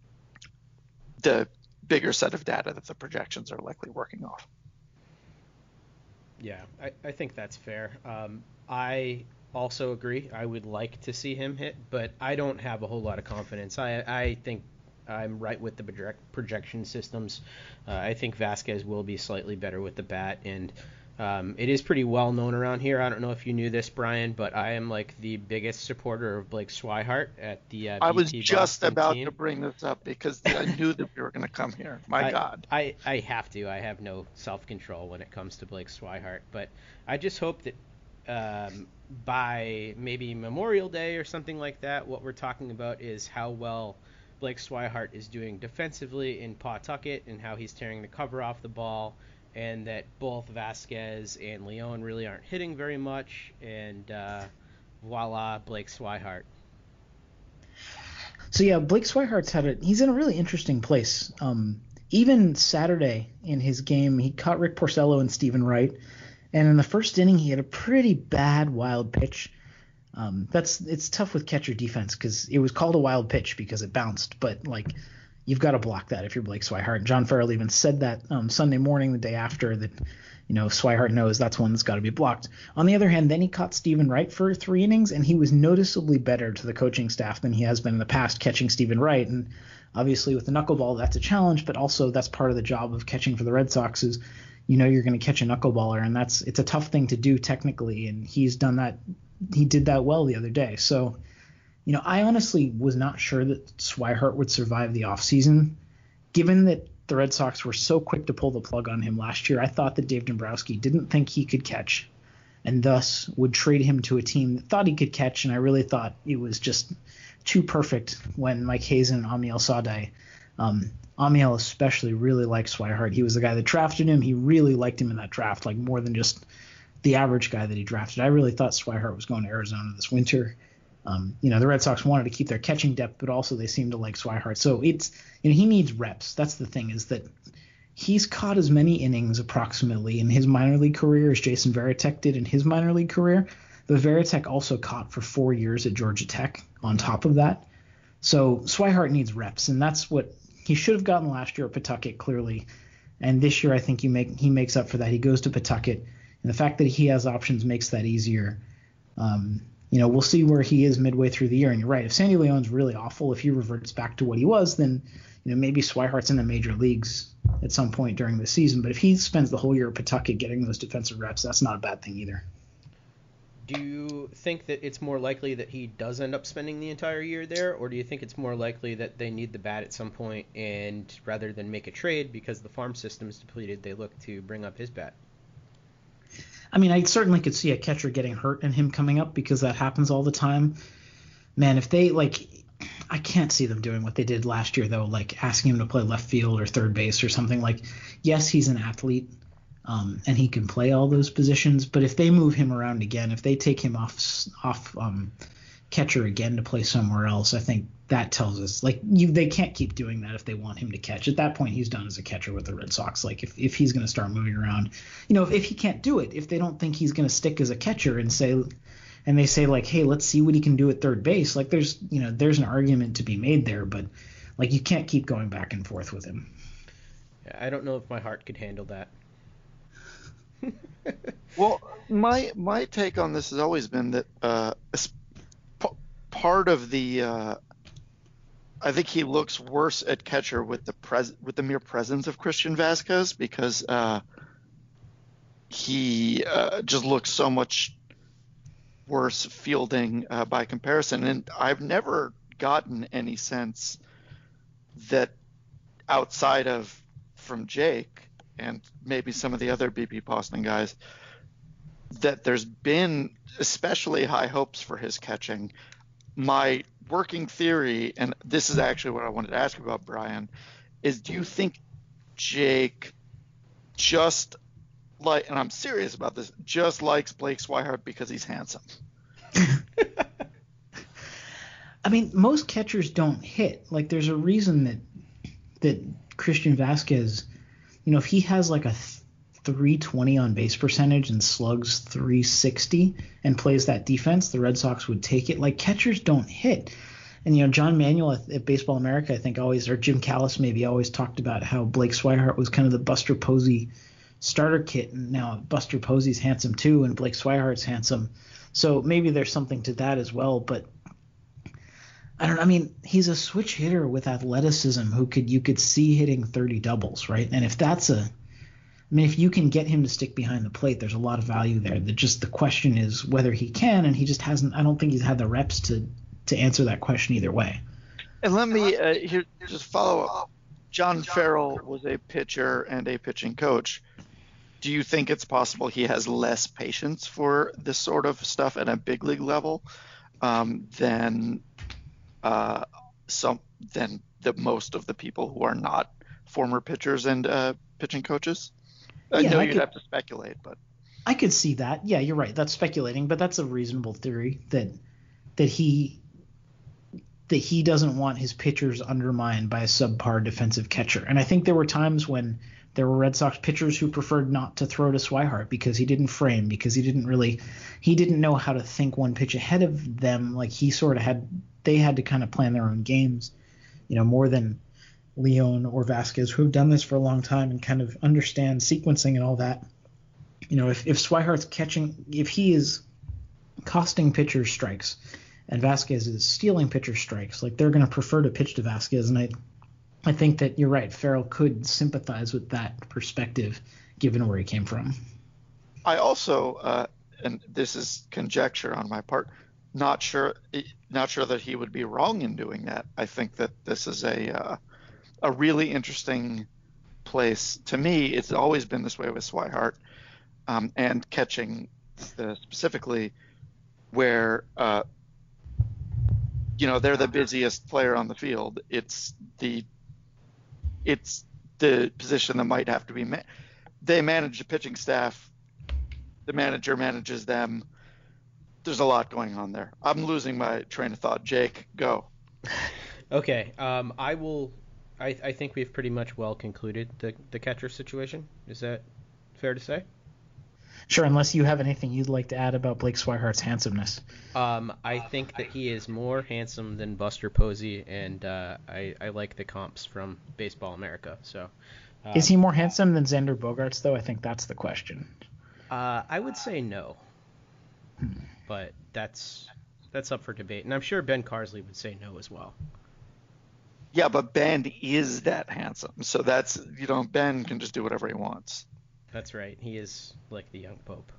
bigger set of data that the projections are likely working off. Yeah, I think that's fair. I also agree. I would like to see him hit, but I don't have a whole lot of confidence. I think I'm right with the projection systems. I think Vasquez will be slightly better with the bat, and it is pretty well known around here. I don't know if you knew this, Brian, but I am like the biggest supporter of Blake Swihart at the I was BT just Boston about team. to bring this up because I knew that we were going to come here. God. I have to. I have no self-control when it comes to Blake Swihart, but I just hope that by maybe Memorial Day or something like that, what we're talking about is how well Blake Swihart is doing defensively in Pawtucket and how he's tearing the cover off the ball, and that both Vasquez and Leon really aren't hitting very much, and voila, Blake Swihart. So yeah, Blake Swihart's he's in a really interesting place. Even Saturday in his game, he caught Rick Porcello and Stephen Wright, and in the first inning he had a pretty bad wild pitch. It's tough with catcher defense because it was called a wild pitch because it bounced, but like you've got to block that if you're Blake Swihart. John Farrell even said that Sunday morning, the day after, that Swihart knows that's one that's got to be blocked. On the other hand, then he caught Stephen Wright for 3 innings, and he was noticeably better to the coaching staff than he has been in the past catching Stephen Wright. And obviously with the knuckleball, that's a challenge, but also that's part of the job of catching for the Red Sox is you're going to catch a knuckleballer, and it's a tough thing to do technically, and he's done that. He did that well the other day. So, I honestly was not sure that Swihart would survive the offseason. Given that the Red Sox were so quick to pull the plug on him last year, I thought that Dave Dombrowski didn't think he could catch and thus would trade him to a team that thought he could catch, and I really thought it was just too perfect when Mike Hazen and Amiel Sadeh. Amiel especially really liked Swihart. He was the guy that drafted him. He really liked him in that draft, like more than just the average guy that he drafted. I really thought Swihart was going to Arizona this winter. The Red Sox wanted to keep their catching depth, but also they seem to like Swihart. So it's he needs reps. That's the thing, is that he's caught as many innings approximately in his minor league career as Jason Varitek did in his minor league career. But Varitek also caught for 4 years at Georgia Tech on top of that. So Swihart needs reps, and that's what he should have gotten last year at Pawtucket, clearly. And this year I think he makes up for that. He goes to Pawtucket, and the fact that he has options makes that easier. We'll see where he is midway through the year. And you're right, if Sandy Leon's really awful, if he reverts back to what he was, then maybe Swihart's in the major leagues at some point during the season. But if he spends the whole year at Pawtucket getting those defensive reps, that's not a bad thing either. Do you think that it's more likely that he does end up spending the entire year there, or do you think it's more likely that they need the bat at some point, and rather than make a trade because the farm system is depleted, they look to bring up his bat? I mean, I certainly could see a catcher getting hurt and him coming up because that happens all the time. Man, if they I can't see them doing what they did last year, though, like asking him to play left field or third base or something. Like, yes, he's an athlete, and he can play all those positions. But if they move him around again, if they take him off catcher again to play somewhere else, I think that tells us they can't keep doing that if they want him to catch. At that point, he's done as a catcher with the Red Sox. Like if he's going to start moving around, if he can't do it, if they don't think he's going to stick as a catcher and they say like, hey, let's see what he can do at third base. Like there's an argument to be made there, but like you can't keep going back and forth with him. I don't know if my heart could handle that. Well, my take on this has always been that part of the I think he looks worse at catcher with the mere presence of Christian Vasquez because he just looks so much worse fielding by comparison. And I've never gotten any sense that outside of from Jake and maybe some of the other BP Boston guys, that there's been especially high hopes for his catching. My working theory, and this is actually what I wanted to ask about, Brian, is do you think Jake just like, and I'm serious about this, just likes Blake Swihart because he's handsome? I mean, most catchers don't hit. Like, there's a reason that Christian Vasquez, if he has like a 320 on base percentage and slugs 360 and plays that defense, the Red Sox would take it. Like, catchers don't hit. And, John Manuel at Baseball America, I think always, or Jim Callis maybe always talked about how Blake Swihart was kind of the Buster Posey starter kit. And now Buster Posey's handsome too, and Blake Swihart's handsome. So maybe there's something to that as well. But I mean, he's a switch hitter with athleticism who you could see hitting 30 doubles, right? And if you can get him to stick behind the plate, there's a lot of value there. The question is whether he can, and he just hasn't. I don't think he's had the reps to answer that question either way. And let me here just follow up. John Farrell was a pitcher and a pitching coach. Do you think it's possible he has less patience for this sort of stuff at a big league level than most of the people who are not former pitchers and pitching coaches? I know you'd have to speculate, but I could see that. Yeah, you're right. That's speculating, but that's a reasonable theory that he doesn't want his pitchers undermined by a subpar defensive catcher. And I think there were times when there were Red Sox pitchers who preferred not to throw to Swihart because he didn't frame, because he didn't know how to think one pitch ahead of them. Like, they had to kind of plan their own games, more than Leon or Vasquez, who have done this for a long time and kind of understand sequencing and all that. If Swihart's catching, if he is costing pitchers strikes and Vasquez is stealing pitcher strikes, like, they're going to prefer to pitch to Vasquez. And I think that you're right. Farrell could sympathize with that perspective given where he came from. I also, and this is conjecture on my part, not sure that he would be wrong in doing that. I think that this is a really interesting place. To me, it's always been this way with Swihart and catching specifically, where they're the busiest player on the field. It's the position that might have to be they manage the pitching staff. The manager manages them. There's a lot going on there. I'm losing my train of thought. Jake, go. Okay. I think we've pretty much well concluded the catcher situation. Is that fair to say? Sure, unless you have anything you'd like to add about Blake Swihart's handsomeness. I think that he is more handsome than Buster Posey, and I like the comps from Baseball America. So, is he more handsome than Xander Bogaerts, though? I think that's the question. I would say no, but that's up for debate, and I'm sure Ben Carsley would say no as well. Yeah, but Ben is that handsome, so that's Ben can just do whatever he wants. That's right. He is like the young Pope.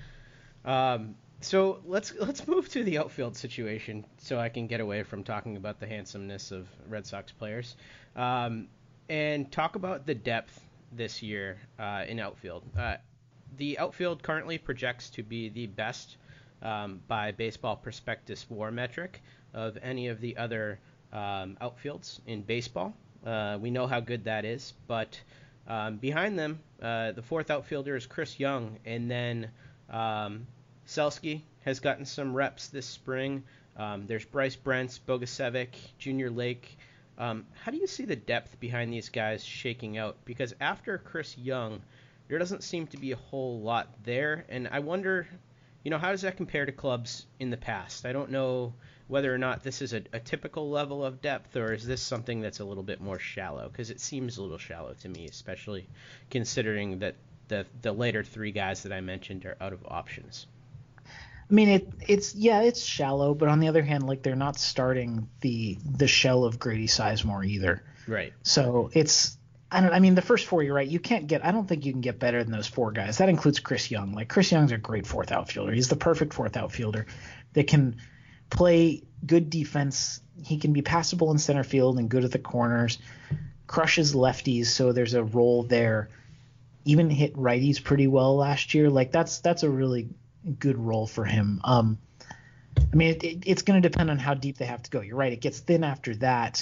So let's move to the outfield situation, so I can get away from talking about the handsomeness of Red Sox players, and talk about the depth this year in outfield. The outfield currently projects to be the best by Baseball Prospectus WAR metric of any of the other outfields in baseball. We know how good that is, but behind them, the fourth outfielder is Chris Young, and then Selsky has gotten some reps this spring. There's Bryce Brentz, Bogusevic, Junior Lake. How do you see the depth behind these guys shaking out? Because after Chris Young, there doesn't seem to be a whole lot there, and I wonder how does that compare to clubs in the past? I don't know whether or not this is a typical level of depth, or is this something that's a little bit more shallow? Because it seems a little shallow to me, especially considering that the later three guys that I mentioned are out of options. I mean, it's shallow, but on the other hand, like they're not starting the shell of Grady Sizemore either. Right. So I mean, the first four, you're right. I don't think you can get better than those four guys. That includes Chris Young. Like, Chris Young's a great fourth outfielder. He's the perfect fourth outfielder that can play good defense. He can be passable in center field and good at the corners, crushes lefties, so there's a role there. Even hit righties pretty well last year. Like, that's a really good role for him. I mean, it's going to depend on how deep they have to go. You're right. It gets thin after that.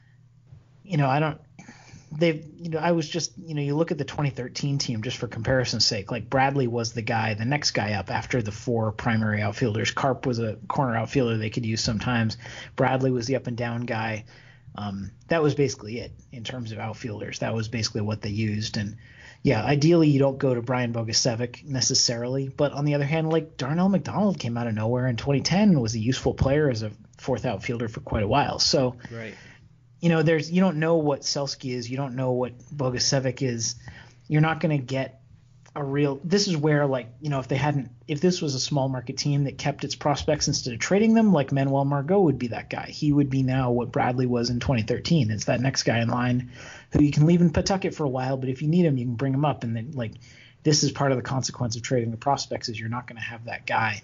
I was just, you look at the 2013 team just for comparison's sake. Like, Bradley was the next guy up after the four primary outfielders. Karp was a corner outfielder they could use sometimes. Bradley was the up and down guy. That was basically it in terms of outfielders. That was basically what they used. And yeah, ideally you don't go to Brian Bogusevic necessarily, but on the other hand, like, Darnell McDonald came out of nowhere in 2010 and was a useful player as a fourth outfielder for quite a while. So, right. You don't know what Selsky is. You don't know what Bogusevic is. You're not going to get a real – this is where, like, if this was a small market team that kept its prospects instead of trading them, like Manuel Margot would be that guy. He would be now what Bradley was in 2013. It's that next guy in line who you can leave in Pawtucket for a while, but if you need him, you can bring him up. And then, like, this is part of the consequence of trading the prospects is you're not going to have that guy.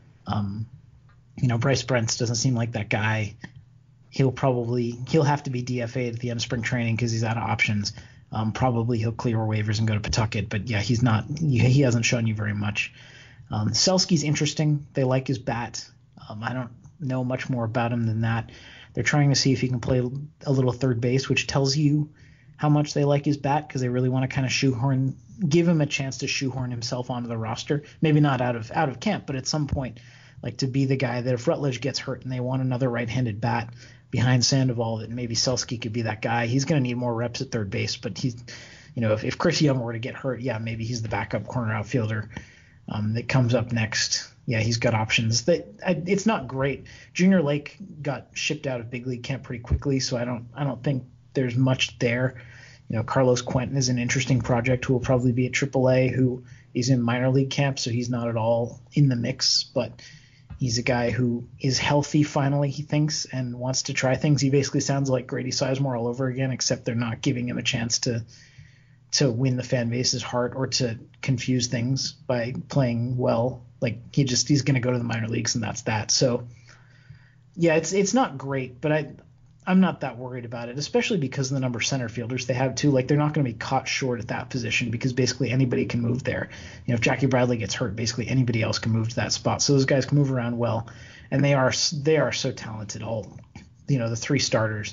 Bryce Brentz doesn't seem like that guy. He'll have to be DFA'd at the end of spring training because he's out of options. Probably he'll clear waivers and go to Pawtucket, but yeah, he's not. He hasn't shown you very much. Selsky's interesting. They like his bat. I don't know much more about him than that. They're trying to see if he can play a little third base, which tells you how much they like his bat because they really want to kind of give him a chance to shoehorn himself onto the roster. Maybe not out of camp, but at some point, like, to be the guy that if Rutledge gets hurt and they want another right-handed bat behind Sandoval, that maybe Selsky could be that guy. He's going to need more reps at third base, but he's, if Chris Young were to get hurt, yeah, maybe he's the backup corner outfielder that comes up next. Yeah, he's got options. It's not great. Junior Lake got shipped out of big league camp pretty quickly, so I don't think there's much there. Carlos Quentin is an interesting project who will probably be at AAA, who is in minor league camp, so he's not at all in the mix, but he's a guy who is healthy finally, he thinks, and wants to try things. He basically sounds like Grady Sizemore all over again, except they're not giving him a chance to win the fan base's heart or to confuse things by playing well. Like, he's going to go to the minor leagues and that's that. So yeah, it's not great, but I'm not that worried about it, especially because of the number of center fielders they have too. Like, they're not going to be caught short at that position because basically anybody can move there. If Jackie Bradley gets hurt, basically anybody else can move to that spot. So those guys can move around well, and they are so talented. All, the three starters.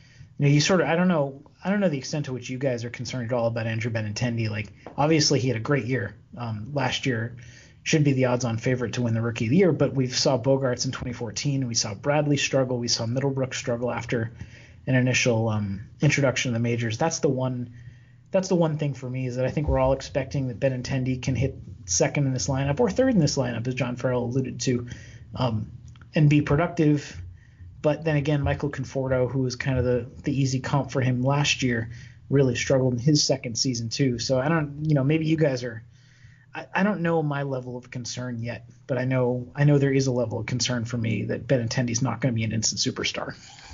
I don't know the extent to which you guys are concerned at all about Andrew Benintendi. Like, obviously he had a great year last year. Should be the odds-on favorite to win the Rookie of the Year, but we saw Bogaerts in 2014. We saw Bradley struggle. We saw Middlebrook struggle after an initial introduction to the majors. That's the one thing for me is that I think we're all expecting that Benintendi can hit second in this lineup or third in this lineup, as John Farrell alluded to, and be productive. But then again, Michael Conforto, who was kind of the easy comp for him last year, really struggled in his second season too. So I don't, maybe you guys are. I don't know my level of concern yet, but I know there is a level of concern for me that Benintendi's not going to be an instant superstar.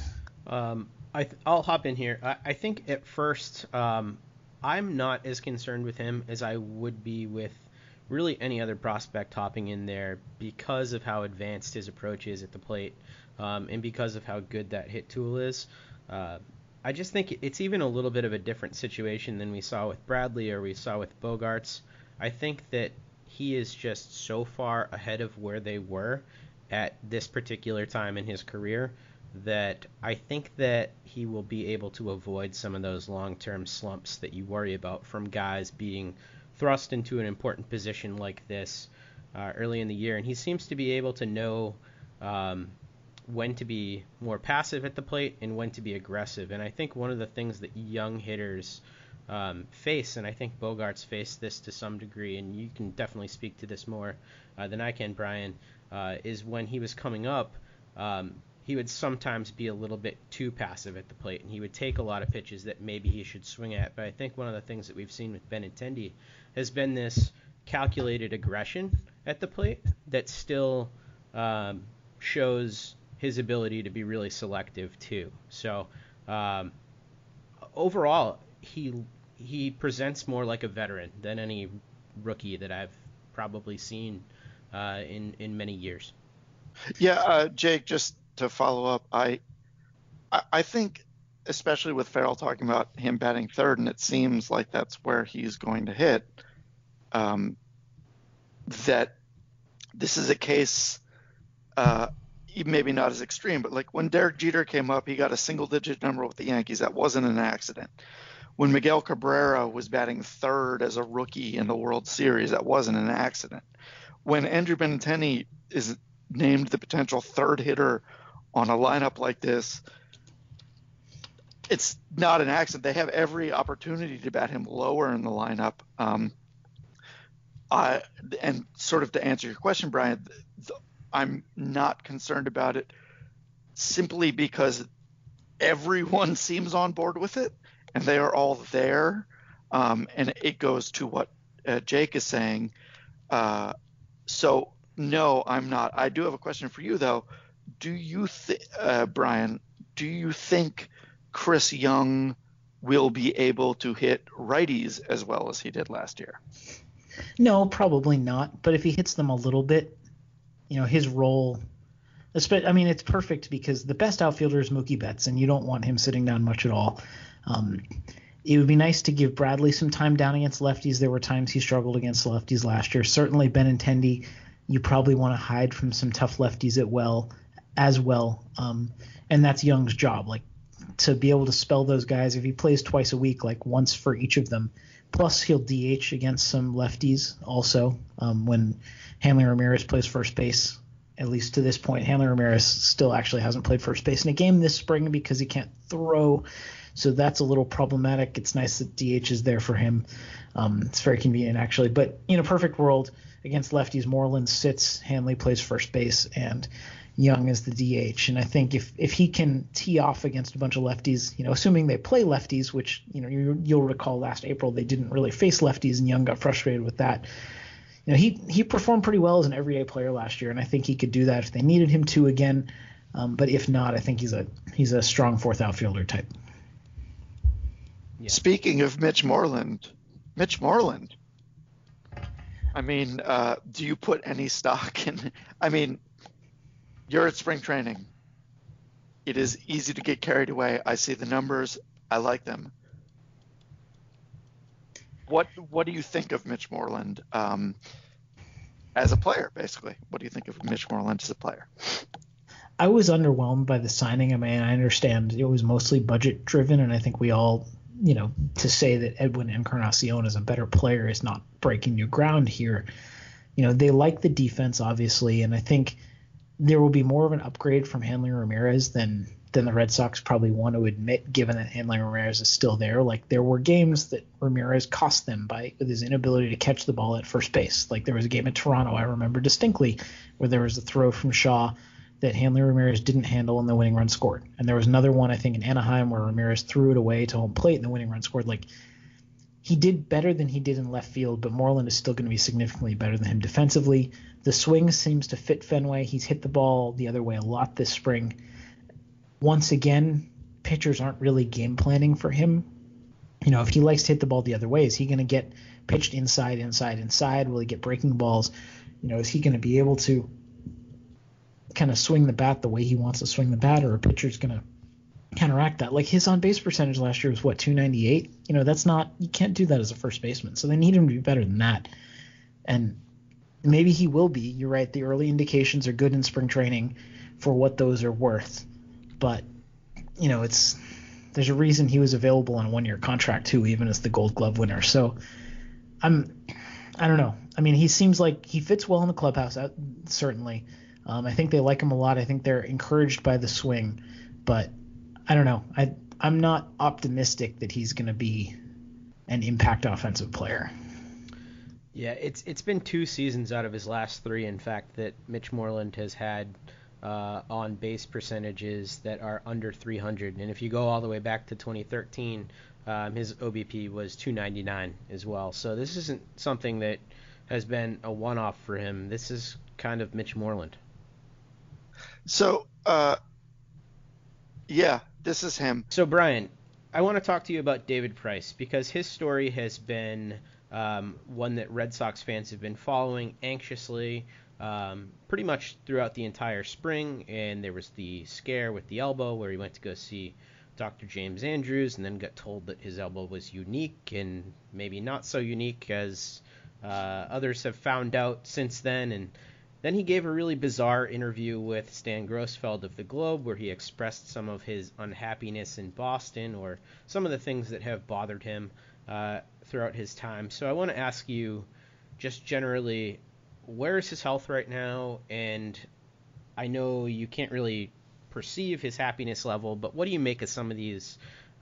I'll hop in here. I think at first I'm not as concerned with him as I would be with really any other prospect hopping in there because of how advanced his approach is at the plate and because of how good that hit tool is. I just think it's even a little bit of a different situation than we saw with Bradley or we saw with Bogaerts. I think that he is just so far ahead of where they were at this particular time in his career that I think that he will be able to avoid some of those long-term slumps that you worry about from guys being thrust into an important position like this early in the year. And he seems to be able to know when to be more passive at the plate and when to be aggressive. And I think one of the things that young hitters face, and I think Bogaerts faced this to some degree, and you can definitely speak to this more than I can, Brian, is when he was coming up, he would sometimes be a little bit too passive at the plate, and he would take a lot of pitches that maybe he should swing at. But I think one of the things that we've seen with Benintendi has been this calculated aggression at the plate that still shows his ability to be really selective too. So overall, he presents more like a veteran than any rookie that I've probably seen in many years. Yeah, Jake, just to follow up, I think, especially with Farrell talking about him batting third, and it seems like that's where he's going to hit, that this is a case, maybe not as extreme, but like when Derek Jeter came up, he got a single-digit number with the Yankees. That wasn't an accident. When Miguel Cabrera was batting third as a rookie in the World Series, that wasn't an accident. When Andrew Benintendi is named the potential third hitter on a lineup like this, it's not an accident. They have every opportunity to bat him lower in the lineup. And sort of to answer your question, Brian, I'm not concerned about it simply because everyone seems on board with it and they are all there. And it goes to what Jake is saying. So no, I'm not. I do have a question for you though. Brian, do you think Chris Young will be able to hit righties as well as he did last year? No, probably not. But if he hits them a little bit, his role, I mean, it's perfect because the best outfielder is Mookie Betts, and you don't want him sitting down much at all. It would be nice to give Bradley some time down against lefties. There were times he struggled against lefties last year. Certainly Benintendi, you probably want to hide from some tough lefties as well. And that's Young's job, like to be able to spell those guys. If he plays twice a week, like once for each of them, plus he'll DH against some lefties also. When Hanley Ramirez plays first base, at least to this point, Hanley Ramirez still actually hasn't played first base in a game this spring because he can't throw. So that's a little problematic. It's nice that DH is there for him. It's very convenient actually. But in a perfect world against lefties, Moreland sits, Hanley plays first base, and Young is the DH. And I think if he can tee off against a bunch of lefties, assuming they play lefties, which you'll recall last April they didn't really face lefties, and Young got frustrated with that. He performed pretty well as an everyday player last year, and I think he could do that if they needed him to again. But if not, I think he's a strong fourth outfielder type. Yeah. Speaking of Mitch Moreland. I mean, do you put any stock in? I mean, you're at spring training. It is easy to get carried away. I see the numbers. I like them. What do you think of Mitch Moreland as a player, basically? What do you think of Mitch Moreland as a player? I was underwhelmed by the signing. I mean, I understand it was mostly budget driven, and I think we all, to say that Edwin Encarnacion is a better player is not breaking new ground here. They like the defense, obviously, and I think there will be more of an upgrade from Hanley Ramirez than the Red Sox probably want to admit, given that Hanley Ramirez is still there. Like, there were games that Ramirez cost them with his inability to catch the ball at first base. Like, there was a game at Toronto, I remember distinctly, where there was a throw from Shaw that Hanley Ramirez didn't handle and the winning run scored. And there was another one, I think, in Anaheim where Ramirez threw it away to home plate and the winning run scored. Like, he did better than he did in left field, but Moreland is still going to be significantly better than him defensively. The swing seems to fit Fenway. He's hit the ball the other way a lot this spring. Once again, pitchers aren't really game planning for him. If he likes to hit the ball the other way, is he going to get pitched inside? Will he get breaking balls? Is he going to be able to kind of swing the bat the way he wants to swing the bat, or a pitcher's going to counteract that? Like, his on-base percentage last year was, 298? That's not – you can't do that as a first baseman. So they need him to be better than that. And maybe he will be. You're right. The early indications are good in spring training for what those are worth. But, there's a reason he was available on a one-year contract too, even as the Gold Glove winner. So I don't know. I mean, he seems like he fits well in the clubhouse, certainly. I think they like him a lot. I think they're encouraged by the swing, but I don't know. I'm not optimistic that he's going to be an impact offensive player. Yeah, it's been 2 seasons out of his last 3, in fact, that Mitch Moreland has had on base percentages that are under 300. And if you go all the way back to 2013, his OBP was 299 as well. So this isn't something that has been a one-off for him. This is kind of Mitch Moreland. So, yeah, this is him. So, Brian, I want to talk to you about David Price because his story has been one that Red Sox fans have been following anxiously pretty much throughout the entire spring. And there was the scare with the elbow where he went to go see Dr. James Andrews and then got told that his elbow was unique and maybe not so unique as others have found out since then. And then he gave a really bizarre interview with Stan Grossfeld of The Globe where he expressed some of his unhappiness in Boston or some of the things that have bothered him throughout his time. So I want to ask you just generally, where is his health right now? And I know you can't really perceive his happiness level, but what do you make of some of these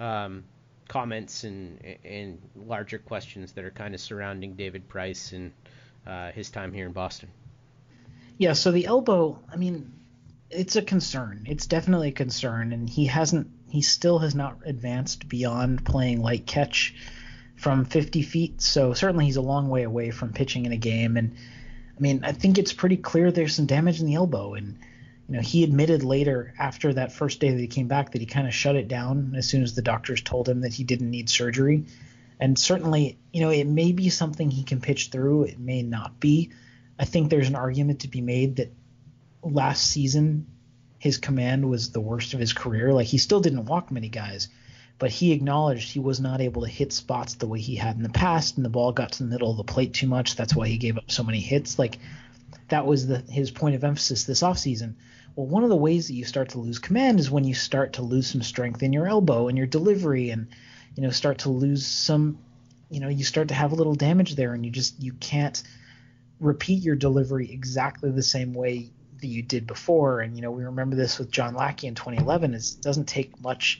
comments and larger questions that are kind of surrounding David Price and his time here in Boston? Yeah, so the elbow, I mean, it's a concern. It's definitely a concern, and he still has not advanced beyond playing light catch from 50 feet, so certainly he's a long way away from pitching in a game. And I mean, I think it's pretty clear there's some damage in the elbow, and he admitted later after that first day that he came back that he kind of shut it down as soon as the doctors told him that he didn't need surgery. And certainly, it may be something he can pitch through. It may not be. I think there's an argument to be made that last season his command was the worst of his career. Like, he still didn't walk many guys, but he acknowledged he was not able to hit spots the way he had in the past, and the ball got to the middle of the plate too much. That's why he gave up so many hits. Like, that was his point of emphasis this offseason. Well, one of the ways that you start to lose command is when you start to lose some strength in your elbow and your delivery, and start to lose some, you start to have a little damage there, and you can't repeat your delivery exactly the same way that you did before. And we remember this with John Lackey in 2011. It doesn't take much.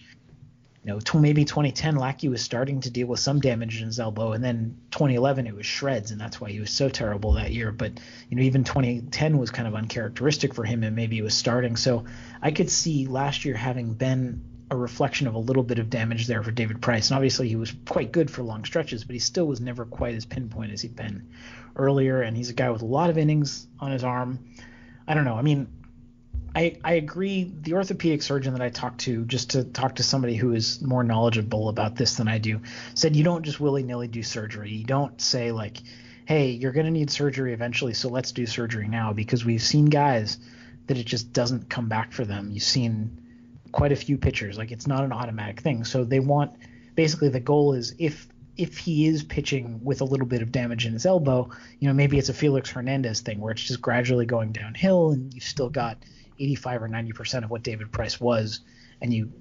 Maybe 2010, Lackey was starting to deal with some damage in his elbow, and then 2011 it was shreds, and that's why he was so terrible that year. But even 2010 was kind of uncharacteristic for him, and maybe he was starting. So I could see last year having been a reflection of a little bit of damage there for David Price. And obviously he was quite good for long stretches, but he still was never quite as pinpoint as he'd been earlier. And he's a guy with a lot of innings on his arm. I don't know. I mean, I agree. The orthopedic surgeon that I talked to, just to talk to somebody who is more knowledgeable about this than I do, said you don't just willy-nilly do surgery. You don't say like, hey, you're going to need surgery eventually, so let's do surgery now, because we've seen guys that it just doesn't come back for them. You've seen quite a few pitchers. Like, it's not an automatic thing. So they want – basically the goal is if he is pitching with a little bit of damage in his elbow, maybe it's a Felix Hernandez thing where it's just gradually going downhill and you've still got – 85 or 90% of what David Price was, and you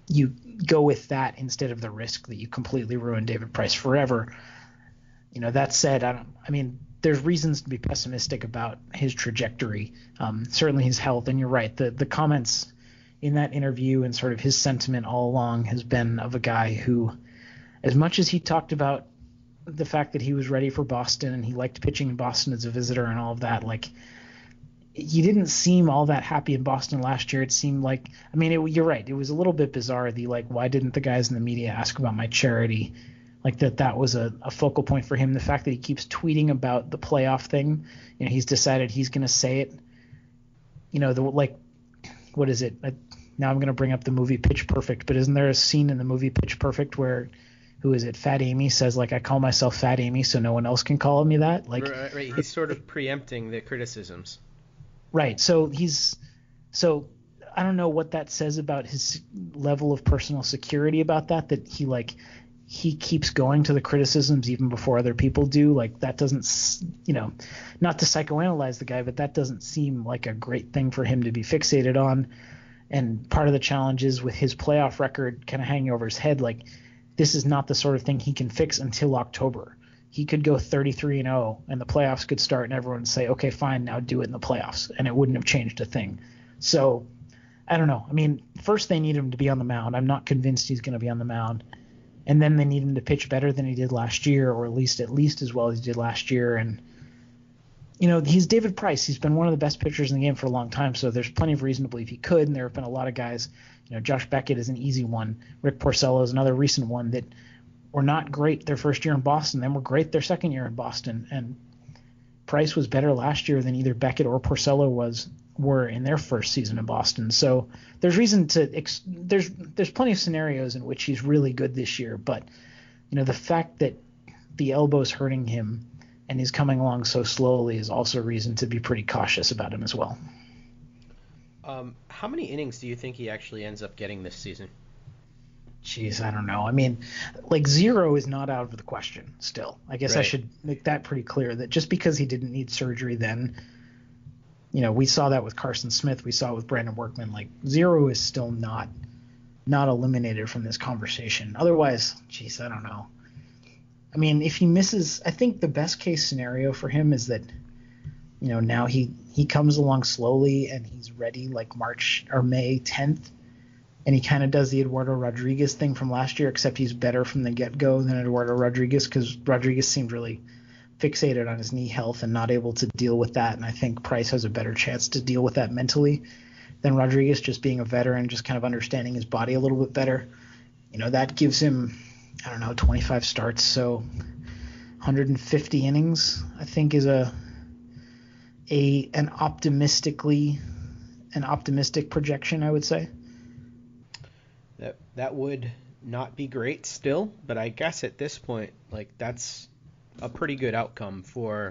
go with that instead of the risk that you completely ruin David Price forever. That said, there's reasons to be pessimistic about his trajectory, certainly his health. And you're right, the comments in that interview and sort of his sentiment all along has been of a guy who, as much as he talked about the fact that he was ready for Boston and he liked pitching in Boston as a visitor and all of that, like, he didn't seem all that happy in Boston last year. It seemed like, you're right. It was a little bit bizarre. Why didn't the guys in the media ask about my charity? Like that was a focal point for him. The fact that he keeps tweeting about the playoff thing, he's decided he's going to say it. What is it? Now I'm going to bring up the movie Pitch Perfect, but isn't there a scene in the movie Pitch Perfect where, who is it? Fat Amy says, like, I call myself Fat Amy so no one else can call me that. Like, right. He's sort of preempting the criticisms. Right. So I don't know what that says about his level of personal security about that he keeps going to the criticisms even before other people do. Like, that doesn't, not to psychoanalyze the guy, but that doesn't seem like a great thing for him to be fixated on. And part of the challenge is with his playoff record kind of hanging over his head, like, this is not the sort of thing he can fix until October. He could go 33-0 and the playoffs could start and everyone would say, okay, fine, now do it in the playoffs. And it wouldn't have changed a thing. So I don't know. First they need him to be on the mound. I'm not convinced he's going to be on the mound. and then they need him to pitch better than he did last year, or at least as well as he did last year. And he's David Price. He's been one of the best pitchers in the game for a long time, so there's plenty of reason to believe he could. And there have been a lot of guys. Josh Beckett is an easy one. Rick Porcello is another recent one that were not great their first year in Boston, then were great their second year in Boston. And Price was better last year than either Beckett or Porcello were in their first season in Boston. So there's reason to there's plenty of scenarios in which he's really good this year. But the fact that the elbow's hurting him and he's coming along so slowly is also reason to be pretty cautious about him as well. How many innings do you think he actually ends up getting this season? Jeez, I don't know. I mean, 0 is not out of the question still. I guess right. I should make that pretty clear, that just because he didn't need surgery then, we saw that with Carson Smith. We saw it with Brandon Workman. 0 is still not eliminated from this conversation. Otherwise, jeez, I don't know. I mean, if he misses, I think the best case scenario for him is that, now he comes along slowly and he's ready March or May 10th. And he kind of does the Eduardo Rodriguez thing from last year, except he's better from the get-go than Eduardo Rodriguez, because Rodriguez seemed really fixated on his knee health and not able to deal with that. And I think Price has a better chance to deal with that mentally than Rodriguez, just being a veteran, just kind of understanding his body a little bit better. That gives him, 25 starts. So 150 innings, I think, is an optimistic projection, I would say. That would not be great still, but I guess at this point, that's a pretty good outcome for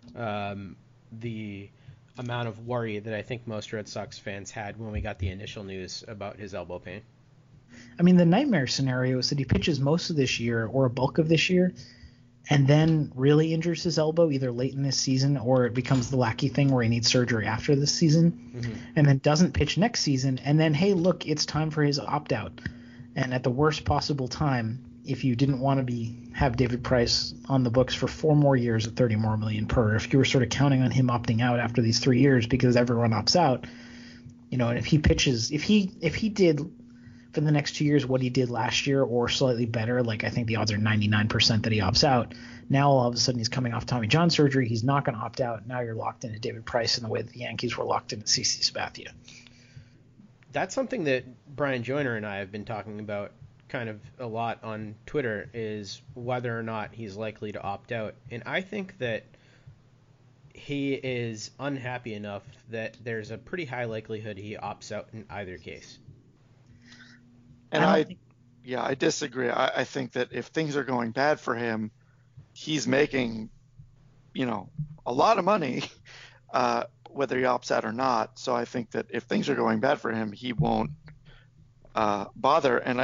the amount of worry that I think most Red Sox fans had when we got the initial news about his elbow pain. I mean, the nightmare scenario is that he pitches most of this year or a bulk of this year and then really injures his elbow either late in this season, or it becomes the Lackey thing where he needs surgery after this season, and then doesn't pitch next season. And then, hey, look, it's time for his opt-out. And at the worst possible time, if you didn't want to have David Price on the books for 4 more years at $30 more million per, if you were sort of counting on him opting out after these 3 years because everyone opts out, and if he pitches, if he did for the next 2 years what he did last year or slightly better, I think the odds are 99% that he opts out. Now all of a sudden he's coming off Tommy John surgery. He's not going to opt out. Now you're locked into David Price in the way that the Yankees were locked into CC Sabathia. That's something that Brian Joyner and I have been talking about kind of a lot on Twitter, is whether or not he's likely to opt out. And I think that he is unhappy enough that there's a pretty high likelihood he opts out in either case. And I disagree. I think that if things are going bad for him, he's making, a lot of money, whether he opts out or not. So I think that if things are going bad for him, he won't bother. And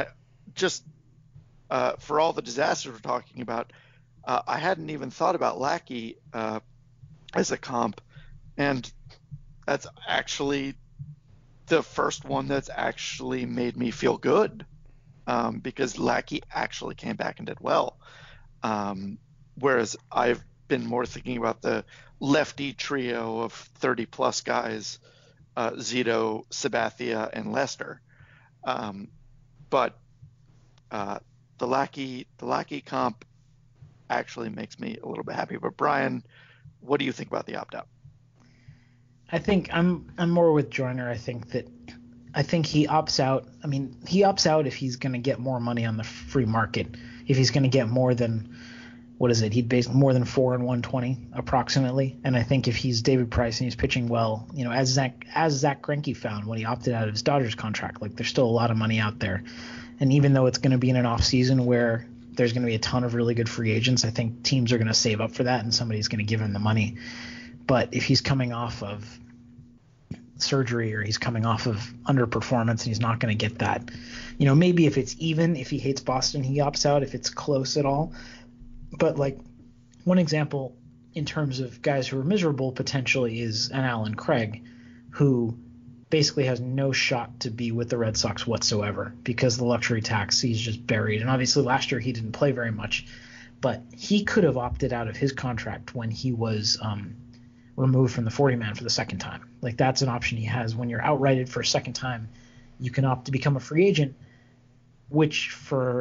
for all the disasters we're talking about, I hadn't even thought about Lackey as a comp, and that's actually the first one that's actually made me feel good, because Lackey actually came back and did well. Whereas I've been more thinking about the lefty trio of 30-plus guys, Zito, Sabathia, and Lester. But the Lackey comp actually makes me a little bit happy. But Brian, what do you think about the opt-out? I think I'm more with Joyner. I think he opts out. I mean, he opts out if he's going to get more money on the free market. If he's going to get more than, he'd base more than 4 and 120 approximately. And I think if he's David Price and he's pitching well, as Zach Greinke found when he opted out of his Dodgers contract, there's still a lot of money out there. And even though it's going to be in an off season where there's going to be a ton of really good free agents, I think teams are going to save up for that and somebody's going to give him the money. But if he's coming off of surgery or he's coming off of underperformance and he's not going to get that, maybe if it's even, if he hates Boston, he opts out, if it's close at all. But one example in terms of guys who are miserable potentially is an Alan Craig, who basically has no shot to be with the Red Sox whatsoever because the luxury tax, he's just buried. And obviously last year he didn't play very much, but he could have opted out of his contract when he was removed from the 40-man for the second time. That's an option he has. When you're outrighted for a second time, you can opt to become a free agent, which for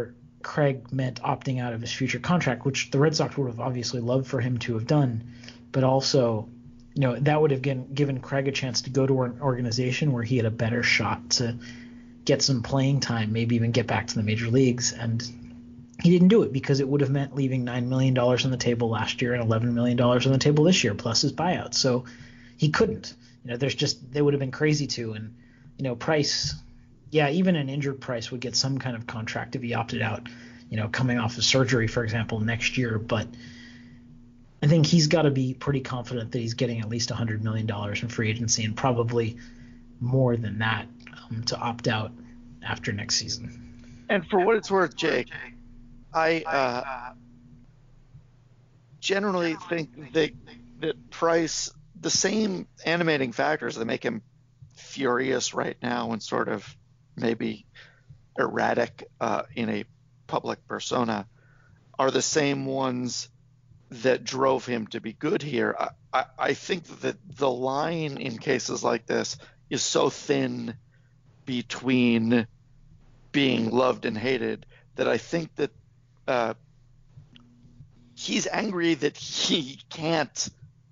Craig meant opting out of his future contract, which the Red Sox would have obviously loved for him to have done, but also, that would have given Craig a chance to go to an organization where he had a better shot to get some playing time, maybe even get back to the major leagues. And he didn't do it because it would have meant leaving $9 million on the table last year and $11 million on the table this year, plus his buyout. So he couldn't. They would have been crazy to. And, Price, yeah, even an injured Price would get some kind of contract if he opted out, coming off of surgery, for example, next year. But I think he's got to be pretty confident that he's getting at least $100 million in free agency and probably more than that to opt out after next season. And for what it's worth, Jake, I generally think that Price, the same animating factors that make him furious right now and sort of maybe erratic in a public persona, are the same ones that drove him to be good here. I think that the line in cases like this is so thin between being loved and hated that I think that he's angry that he can't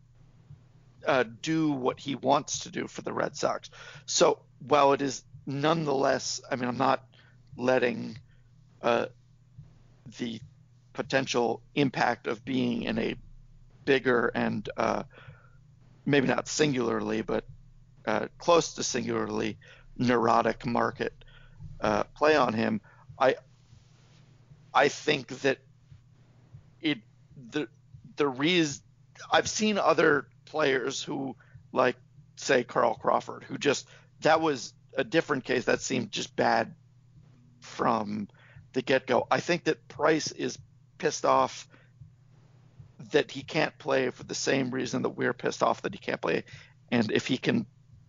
do what he wants to do for the Red Sox. So while it is nonetheless, I'm not letting the potential impact of being in a bigger and maybe not singularly, but close to singularly neurotic market play on him. I think that the reason I've seen other players who, like, say, Carl Crawford, who just, that was a different case that seemed just bad from the get-go. I think that Price is pissed off that he can't play for the same reason that we're pissed off that he can't play. And if he can,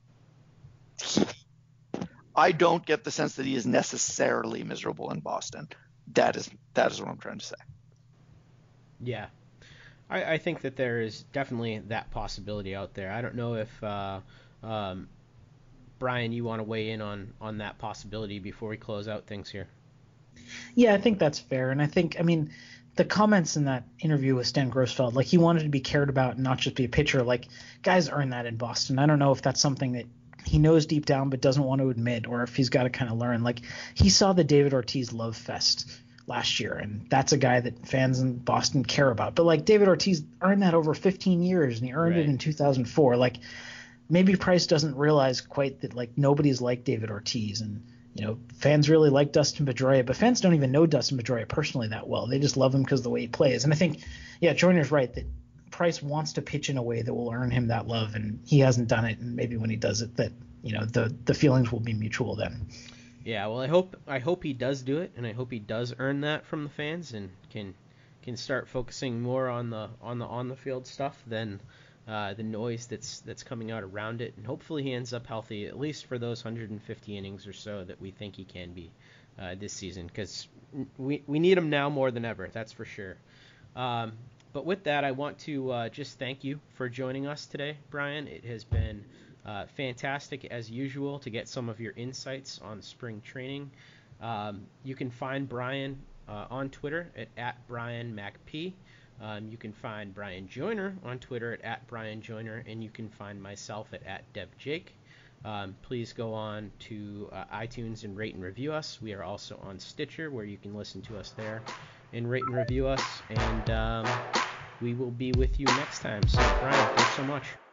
I don't get the sense that he is necessarily miserable in Boston. That is what I'm trying to say. Yeah. I think that there is definitely that possibility out there. I don't know if Brian, you want to weigh in on that possibility before we close out things here. Yeah, I think that's fair. And I think, the comments in that interview with Stan Grossfeld, like, he wanted to be cared about and not just be a pitcher. Like, guys earn that in Boston. I don't know if that's something that he knows deep down but doesn't want to admit, or if he's got to kind of learn. Like, he saw the David Ortiz love fest last year, and that's a guy that fans in Boston care about. But, like, David Ortiz earned that over 15 years, and he earned it in 2004. Like, maybe Price doesn't realize quite that, like, nobody's like David Ortiz, and fans really like Dustin Pedroia, but fans don't even know Dustin Pedroia personally that well. They just love him because of the way he plays. And I think, Joyner's right that Price wants to pitch in a way that will earn him that love, and he hasn't done it. And maybe when he does it, that the feelings will be mutual then. Yeah, well, I hope he does do it, and I hope he does earn that from the fans and can start focusing more on the field stuff than the noise that's coming out around it, and hopefully he ends up healthy at least for those 150 innings or so that we think he can be this season, because we need him now more than ever, that's for sure. But with that, I want to just thank you for joining us today, Brian. It has been fantastic as usual to get some of your insights on spring training. You can find Brian on Twitter at @BrianMacP. You can find Brian Joyner on Twitter at @BrianJoyner, and you can find myself at @DevJake. Please go on to iTunes and rate and review us. We are also on Stitcher, where you can listen to us there and rate and review us. And we will be with you next time. So, Brian, thanks so much.